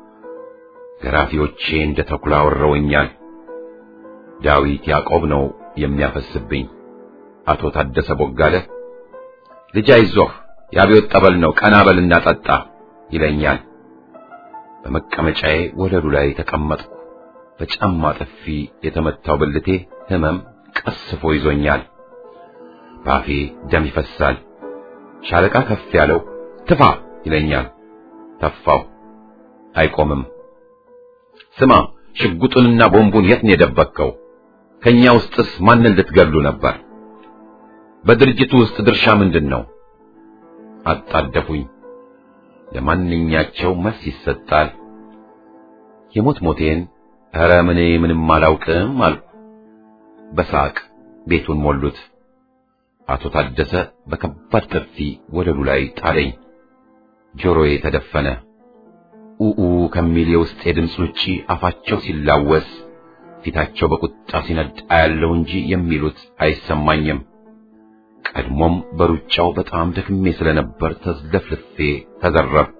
ገራፊዎቼ እንደ ተኩላ ወረውኛል። ዳዊት ያዕቆብ ነው የሚያፈስብኝ። አቶ ታደሰ ቦጋለ ልጅ አይዞህ የአብዮት ጠበል ነው ቀና በልና ጠጣ ይለኛል። በመቀመጫዬ ወለሉ ላይ ተቀመጥኩ። በጫማ ጥፊ የተመታው ብልቴ ህመም ቀስፎ ይዞኛል። ባፌ ደም ይፈሳል። ሻለቃ ከፍ ያለው ትፋ ይለኛል። ተፋው። አይቆምም። ስማ ሽጉጡንና ቦምቡን የት ነው የደበቅከው? ከኛ ውስጥስ ማንን ልትገሉ ነበር? በድርጅቱ ውስጥ ድርሻ ምንድነው? አጣደፉኝ። ለማንኛቸው መልስ ይሰጣል። የሞት ሞቴን ኧረ ምን ምንም አላውቅም አልኩ። በሳቅ ቤቱን ሞሉት። አቶ ታደሰ በከባድ ጥፊ ወለሉ ላይ ጣለኝ። ጆሮዬ ተደፈነ። ኡኡ ከሚል የውስጤ ድምፅ ውጪ አፋቸው ሲላወስ ፊታቸው በቁጣ ሲነድ አያለው እንጂ የሚሉት አይሰማኝም። ቀድሞም በሩጫው በጣም ደክሜ ስለነበር ተዝለፍልፌ ተዘረብኩ።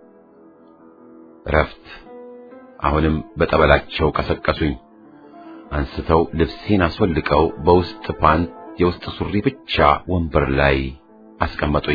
ረፍት። አሁንም በጠበላቸው ቀሰቀሱኝ። አንስተው ልብሴን አስወልቀው በውስጥ ፓንት የውስጥ ሱሪ ብቻ ወንበር ላይ አስቀመጡኝ።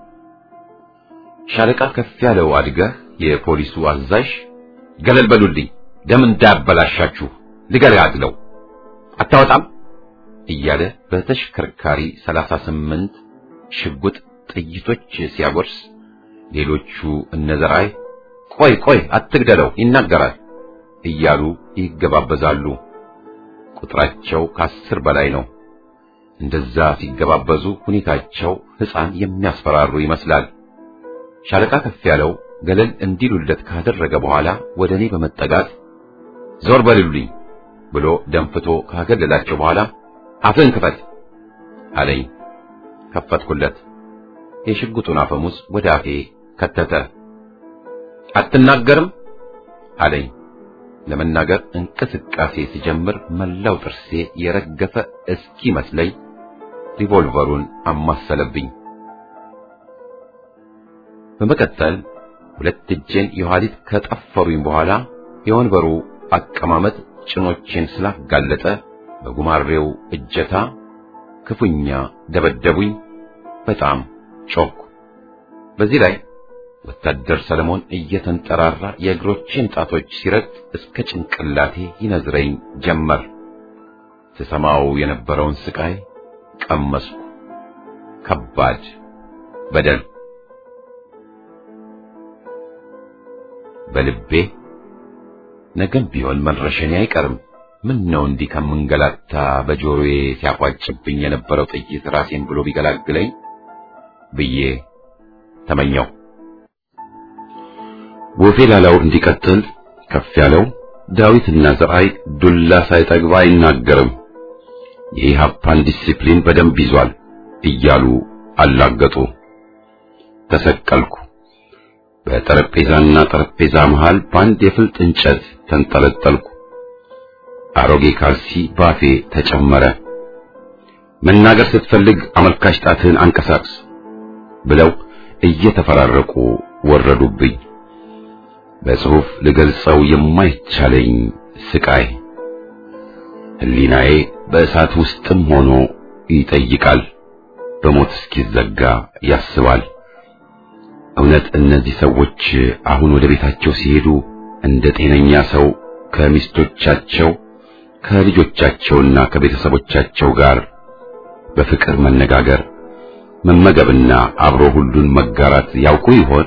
ሻለቃ ከፍ ያለው አድገህ የፖሊሱ አዛዥ ገለል በሉልኝ ደም እንዳያበላሻችሁ ልገላግለው አታወጣም እያለ በተሽከርካሪ ሰላሳ ስምንት ሽጉጥ ጥይቶች ሲያጎርስ ሌሎቹ እነዘራይ ቆይ ቆይ አትግደለው ይናገራል እያሉ ይገባበዛሉ። ቁጥራቸው ከአስር በላይ ነው። እንደዛ ሲገባበዙ ሁኔታቸው ሕፃን የሚያስፈራሩ ይመስላል። ሻለቃ ከፍ ያለው ገለል እንዲሉለት ካደረገ በኋላ ወደኔ በመጠጋት ዞር በሉልኝ ብሎ ደንፍቶ ካገለላቸው በኋላ አፍን ክፈት አለኝ። ከፈትኩለት። የሽጉጡን አፈሙዝ ወደ አፌ ከተተ። አትናገርም አለኝ። ለመናገር እንቅስቃሴ ሲጀምር መላው ጥርሴ የረገፈ እስኪ መስለኝ ሪቮልቨሩን አማሰለብኝ። በመቀጠል ሁለት እጄን የኋሊት ከጠፈሩኝ በኋላ የወንበሩ አቀማመጥ ጭኖቼን ስላጋለጠ በጉማሬው እጀታ ክፉኛ ደበደቡኝ። በጣም ጮኩ። በዚህ ላይ ወታደር ሰለሞን እየተንጠራራ የእግሮቼን ጣቶች ሲረግጥ እስከ ጭንቅላቴ ይነዝረኝ ጀመር። ተሰማው የነበረውን ስቃይ ቀመስኩ። ከባድ በደል። በልቤ ነገም ቢሆን መድረሻዬ አይቀርም። ምን ነው እንዲህ ከምንገላታ በጆሮዬ ሲያቋጭብኝ የነበረው ጥይት ራሴን ብሎ ቢገላግለኝ ብዬ ተመኘው። ወፌ ላላው እንዲቀጥል ከፍ ያለው ዳዊትና ዘርአይ ዱላ ሳይጠግባ አይናገርም፣ የኢህአፓን ዲሲፕሊን በደንብ ይዟል እያሉ አላገጡ። ተሰቀልኩ። በጠረጴዛና ጠረጴዛ መሃል በአንድ የፍልጥ እንጨት ተንጠለጠልኩ። አሮጌ ካልሲ ባፌ ተጨመረ። መናገር ስትፈልግ አመልካች ጣትህን አንቀሳቅስ ብለው እየተፈራረቁ ወረዱብኝ። በጽሑፍ ልገልጸው የማይቻለኝ ስቃይ። ህሊናዬ በእሳት ውስጥም ሆኖ ይጠይቃል፣ በሞት እስኪዘጋ ያስባል። እውነት እነዚህ ሰዎች አሁን ወደ ቤታቸው ሲሄዱ እንደ ጤነኛ ሰው ከሚስቶቻቸው ከልጆቻቸውና ከቤተሰቦቻቸው ጋር በፍቅር መነጋገር፣ መመገብና አብሮ ሁሉን መጋራት ያውቁ ይሆን?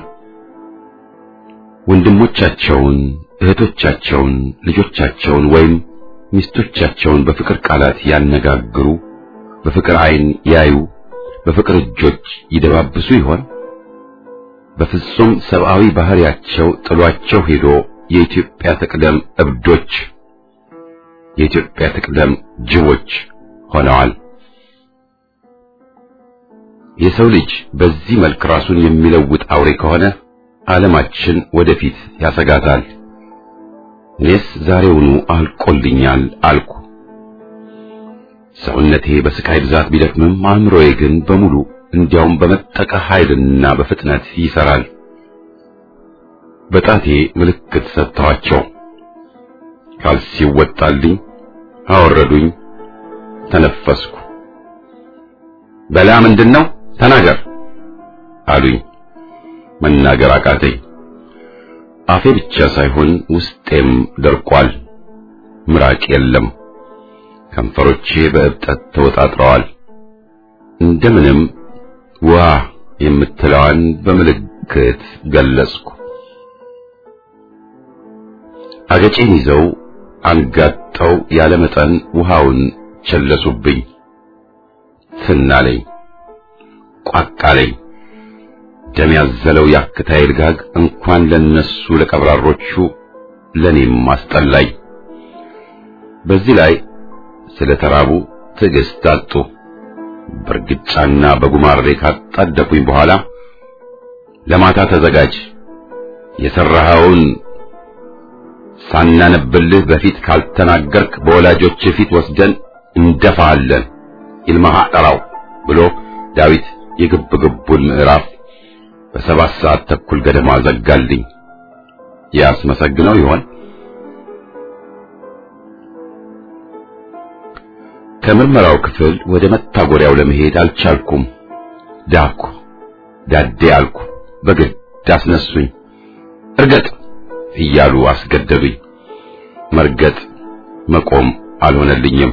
ወንድሞቻቸውን፣ እህቶቻቸውን፣ ልጆቻቸውን ወይም ሚስቶቻቸውን በፍቅር ቃላት ያነጋግሩ፣ በፍቅር ዓይን ያዩ፣ በፍቅር እጆች ይደባብሱ ይሆን? በፍጹም ሰብአዊ ባህሪያቸው ጥሏቸው ሄዶ የኢትዮጵያ ትቅደም እብዶች፣ የኢትዮጵያ ትቅደም ጅቦች ሆነዋል። የሰው ልጅ በዚህ መልክ ራሱን የሚለውጥ አውሬ ከሆነ ዓለማችን ወደፊት ያሰጋታል። እኔስ ዛሬውኑ አልቆልኛል አልኩ። ሰውነቴ በስቃይ ብዛት ቢደክምም አእምሮዬ ግን በሙሉ እንዲያውም በመጠቀ ኃይልና በፍጥነት ይሰራል። በጣቴ ምልክት ሰጥተዋቸው ካልሲው ወጣልኝ፣ አወረዱኝ፣ ተነፈስኩ። በላ ምንድነው ተናገር አሉኝ። መናገር አቃተኝ። አፌ ብቻ ሳይሆን ውስጤም ደርቋል። ምራቅ የለም። ከንፈሮቼ በእብጠት ተወጣጥረዋል። እንደምንም ዋ የምትለዋን በምልክት ገለጽኩ። አገጬን ይዘው አንጋጠው ያለ መጠን ውሃውን ቸለሱብኝ። ትናለኝ፣ ቋቃለኝ። ደም ያዘለው ያክታይል ጋግ እንኳን ለነሱ ለቀብራሮቹ ለኔም አስጠላኝ። በዚህ ላይ ስለተራቡ ትዕግስት አጡ። በርግጫና በጉማሬ ካጣደፉኝ በኋላ ለማታ ተዘጋጅ፣ የሰራኸውን ሳናነብልህ በፊት ካልተናገርክ በወላጆች ፊት ወስደን እንደፋለን ይልማህ አጠራው ብሎ ዳዊት የግብግቡን ምዕራፍ በሰባት ሰዓት ተኩል ገደማ ዘጋልኝ። ያስመሰግነው ይሆን? ከምርመራው ክፍል ወደ መታጎሪያው ለመሄድ አልቻልኩም። ዳኩ፣ ዳዴ አልኩ። በግድ አስነሱኝ። እርገጥ እያሉ አስገደዱኝ። መርገጥ መቆም አልሆነልኝም።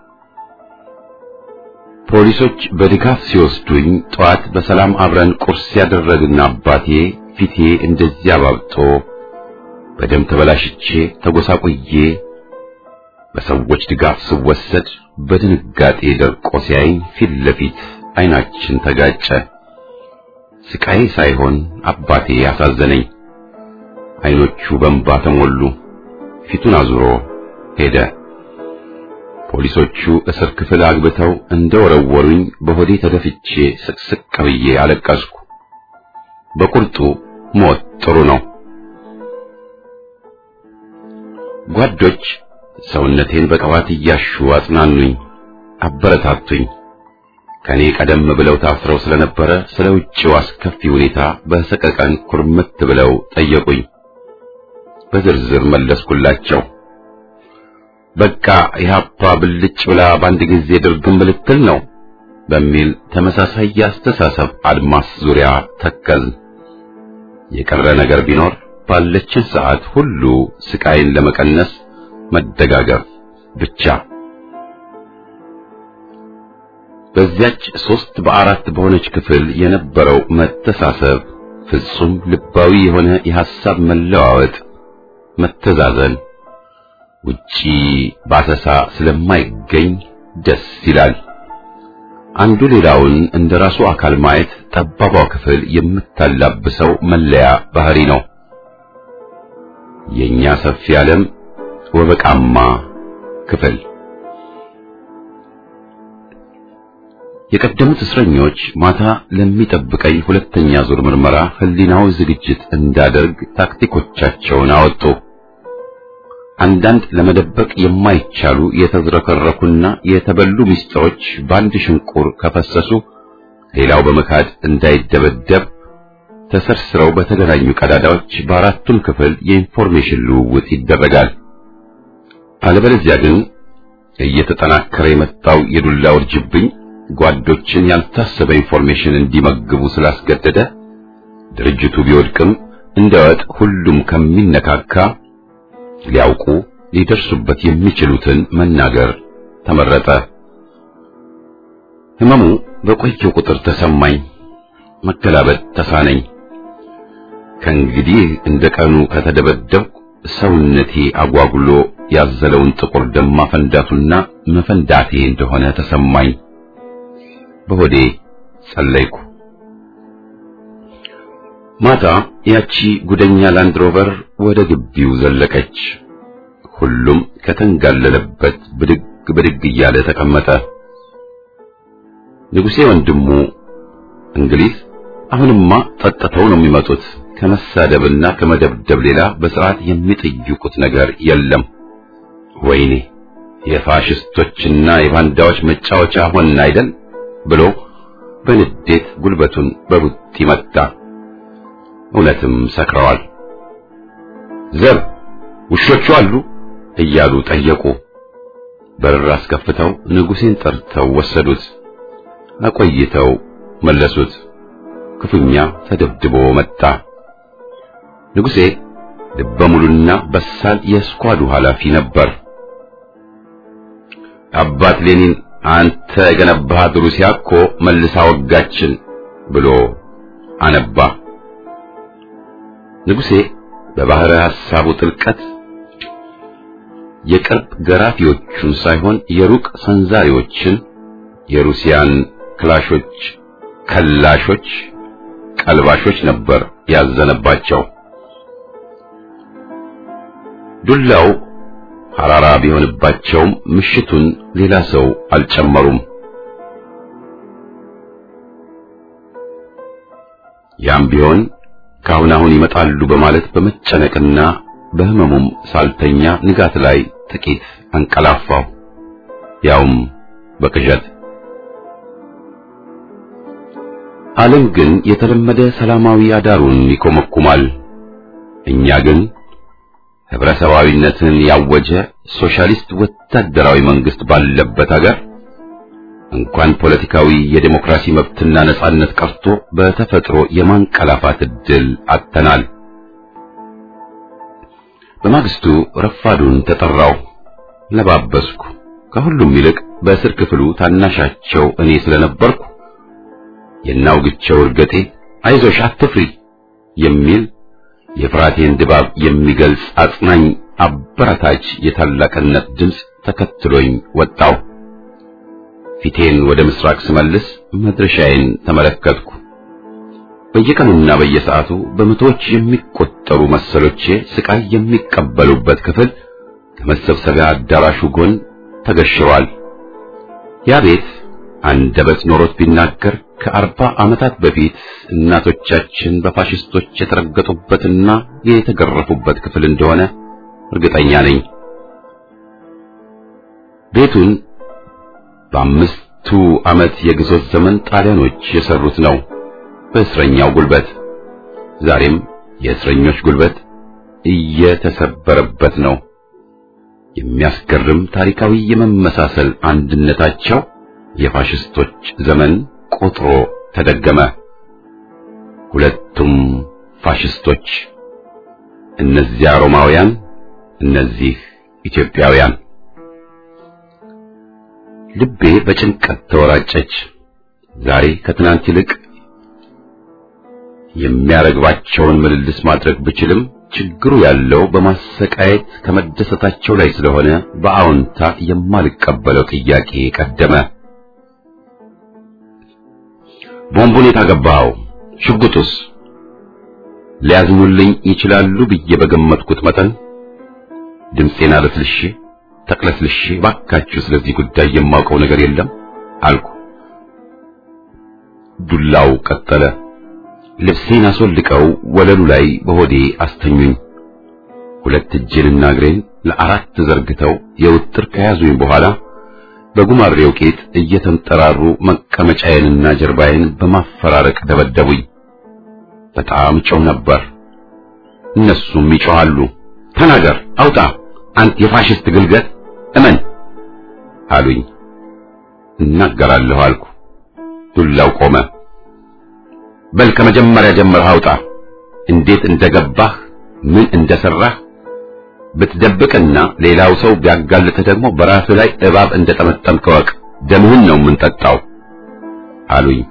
ፖሊሶች በድጋፍ ሲወስዱኝ ጧት በሰላም አብረን ቁርስ ያደረግና አባቴ ፊቴ እንደዚያ ባብጦ በደም ተበላሽቼ ተጎሳቆዬ በሰዎች ድጋፍ ስወሰድ በድንጋጤ ደርቆ ሲያይ ፊት ለፊት አይናችን ተጋጨ። ስቃይ ሳይሆን አባቴ ያሳዘነኝ። አይኖቹ በእንባ ተሞሉ። ፊቱን አዙሮ ሄደ። ፖሊሶቹ እስር ክፍል አግብተው እንደወረወሩኝ በሆዴ ተደፍቼ ስቅስቅ ብዬ አለቀስኩ። በቁርጡ ሞት ጥሩ ነው። ጓዶች ሰውነቴን በቅባት እያሹ አጽናኑኝ፣ አበረታቱኝ። ከኔ ቀደም ብለው ታስረው ስለነበረ ስለ ውጭው አስከፊ ሁኔታ በሰቀቀን ኩርምት ብለው ጠየቁኝ። በዝርዝር መለስኩላቸው። በቃ ኢህአፓ ብልጭ ብላ በአንድ ጊዜ ድርግም ልትል ነው በሚል ተመሳሳይ የአስተሳሰብ አድማስ ዙሪያ ተከዝ። የቀረ ነገር ቢኖር ባለችን ሰዓት ሁሉ ስቃይን ለመቀነስ መደጋገፍ ብቻ። በዚያች ሶስት በአራት በሆነች ክፍል የነበረው መተሳሰብ ፍጹም ልባዊ የሆነ የሐሳብ መለዋወጥ፣ መተዛዘን ውጪ ባሰሳ ስለማይገኝ ደስ ይላል። አንዱ ሌላውን እንደራሱ አካል ማየት ጠባቧ ክፍል የምታላብሰው መለያ ባህሪ ነው። የኛ ሰፊ ዓለም ወበቃማ ክፍል። የቀደሙት እስረኞች ማታ ለሚጠብቀኝ ሁለተኛ ዙር ምርመራ ህሊናው ዝግጅት እንዳደርግ ታክቲኮቻቸውን አወጡ። አንዳንድ ለመደበቅ የማይቻሉ የተዝረከረኩና የተበሉ ምስጢሮች በአንድ ሽንቁር ከፈሰሱ ሌላው በመካድ እንዳይደበደብ ተሰርስረው በተገናኙ ቀዳዳዎች በአራቱም ክፍል የኢንፎርሜሽን ልውውጥ ይደረጋል። አለበለዚያ ግን እየተጠናከረ የመጣው የዱላ ውርጅብኝ ጓዶችን ያልታሰበ ኢንፎርሜሽን እንዲመግቡ ስላስገደደ ድርጅቱ ቢወድቅም እንደወጥ ሁሉም ከሚነካካ ሊያውቁ ሊደርሱበት የሚችሉትን መናገር ተመረጠ። ህመሙ በቆየው ቁጥር ተሰማኝ፣ መገላበጥ ተሳነኝ። ከእንግዲህ እንደቀኑ ከተደበደብኩ ሰውነቴ አጓጉሎ ያዘለውን ጥቁር ደም ማፈንዳቱና መፈንዳቴ እንደሆነ ተሰማኝ። በሆዴ ጸለይኩ። ማታ ያቺ ጉደኛ ላንድሮቨር ወደ ግቢው ዘለቀች። ሁሉም ከተንጋለለበት ብድግ ብድግ እያለ ተቀመጠ። ንጉሴ ወንድሙ እንግሊዝ አሁንማ ጠጥተው ነው የሚመጡት፣ ከመሳደብና ከመደብደብ ሌላ በስርዓት የሚጠይቁት ነገር የለም። ወይኔ የፋሽስቶችና የባንዳዎች መጫወቻ ሆነ አይደል ብሎ በንዴት ጉልበቱን በቡጢ መታ። እውነትም ሰክረዋል። ዘር ውሾቹ አሉ እያሉ ጠየቁ። በር አስከፍተው ንጉሴን ጠርተው ወሰዱት። አቆይተው መለሱት። ክፉኛ ተደብድቦ መጣ። ንጉሴ ልበ ሙሉና በሳል የስኳዱ ኃላፊ ነበር። አባት ሌኒን አንተ የገነባሃት ሩሲያ እኮ መልሳ ወጋችን ብሎ አነባ። ንጉሴ በባህረ ሐሳቡ ጥልቀት የቅርብ ገራፊዎቹን ሳይሆን የሩቅ ሰንዛሪዎችን የሩሲያን ክላሾች፣ ከላሾች፣ ቀልባሾች ነበር ያዘነባቸው። ዱላው ሐራራ ቢሆንባቸውም ምሽቱን ሌላ ሰው አልጨመሩም። ያም ቢሆን ካሁን አሁን ይመጣሉ በማለት በመጨነቅና በህመሙም ሳልተኛ ንጋት ላይ ጥቂት አንቀላፋው፣ ያውም በቅዠት። ዓለም ግን የተለመደ ሰላማዊ አዳሩን ይኮመኩማል። እኛ ግን ህብረተሰባዊነትን ያወጀ ሶሻሊስት ወታደራዊ መንግስት ባለበት ሀገር እንኳን ፖለቲካዊ የዴሞክራሲ መብትና ነጻነት ቀርቶ በተፈጥሮ የማንቀላፋት ዕድል አጥተናል። በማግስቱ ረፋዱን ተጠራው። ለባበስኩ። ከሁሉም ይልቅ በእስር ክፍሉ ታናሻቸው እኔ ስለነበርኩ የናውግቸው እርገጤ አይዞሽ አትፍሪ የሚል የፍራቴን ድባብ የሚገልጽ አጽናኝ አበረታች የታላቅነት ድምፅ ተከትሎኝ ወጣው። ፊቴን ወደ ምስራቅ ስመልስ መድረሻዬን ተመለከትኩ። በየቀኑና በየሰዓቱ በመቶዎች የሚቆጠሩ መሰሎቼ ስቃይ የሚቀበሉበት ክፍል ከመሰብሰቢያ አዳራሹ ጎን ተገሽሯል። ያ ቤት አንደበት ኖሮት ቢናገር ከአርባ ዓመታት በፊት እናቶቻችን በፋሽስቶች የተረገጡበትና የተገረፉበት ክፍል እንደሆነ እርግጠኛ ነኝ። ቤቱን በአምስቱ ዓመት የግዞት ዘመን ጣሊያኖች የሰሩት ነው፣ በእስረኛው ጉልበት። ዛሬም የእስረኞች ጉልበት እየተሰበረበት ነው። የሚያስገርም ታሪካዊ የመመሳሰል አንድነታቸው የፋሽስቶች ዘመን ቆጥሮ ተደገመ። ሁለቱም ፋሽስቶች፣ እነዚያ ሮማውያን፣ እነዚህ ኢትዮጵያውያን። ልቤ በጭንቀት ተወራጨች። ዛሬ ከትናንት ይልቅ የሚያረግባቸውን ምልልስ ማድረግ ብችልም ችግሩ ያለው በማሰቃየት ከመደሰታቸው ላይ ስለሆነ በአዎንታ የማልቀበለው ጥያቄ ቀደመ። ቦምቡን የታገባው ሽጉጡስ ሊያዝኑልኝ ይችላሉ ብዬ በገመትኩት መጠን ድምጼን አለስልሼ ተቅለስልሼ ባካችሁ ስለዚህ ጉዳይ የማውቀው ነገር የለም አልኩ። ዱላው ቀጠለ። ልብሴን አስወልቀው ወለሉ ላይ በሆዴ አስተኙኝ። ሁለት እጄንና እግሬን ለአራት ዘርግተው የውጥር ከያዙኝ በኋላ በጉማሬው ቄጥ እየተንጠራሩ መቀመጫዬንና ጀርባዬን በማፈራረቅ ደበደቡኝ። በጣም ጮህ ነበር። እነሱም ይጮሃሉ። ተናገር፣ አውጣ፣ አንተ የፋሽስት ግልገት እመን አሉኝ። እናገራለሁ አልኩ። ዱላው ቆመ። በል ከመጀመሪያ ጀምረህ አውጣ፣ እንዴት እንደገባህ፣ ምን እንደሰራህ። ብትደብቅና ሌላው ሰው ቢያጋልጥህ ደግሞ በራስህ ላይ እባብ እንደጠመጠምክ እወቅ፣ ደምህን ነው የምንጠጣው አሉኝ።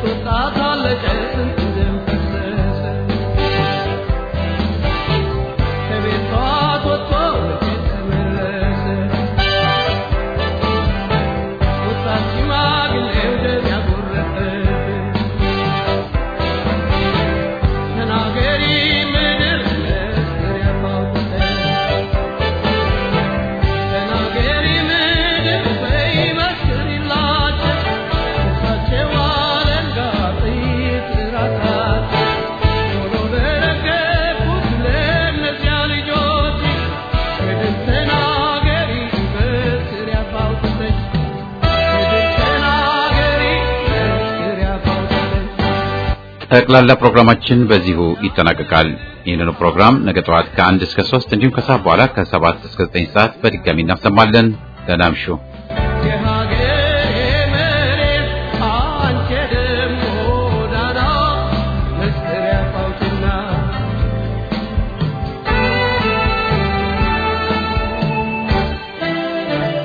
ጠቅላላ ፕሮግራማችን በዚሁ ይጠናቀቃል። ይህንን ፕሮግራም ነገ ጠዋት ከአንድ እስከ ሶስት እንዲሁም ከሰዓት በኋላ ከሰባት እስከ ዘጠኝ ሰዓት በድጋሚ እናሰማለን። ደህና እምሹ።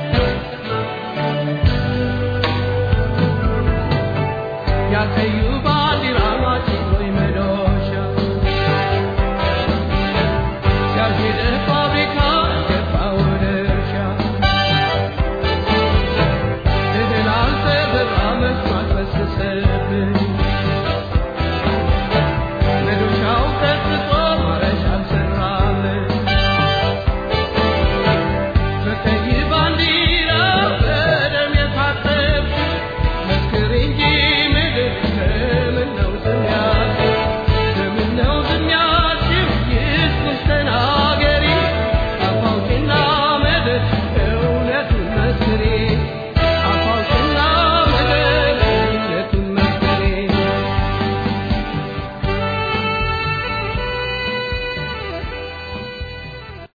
Ya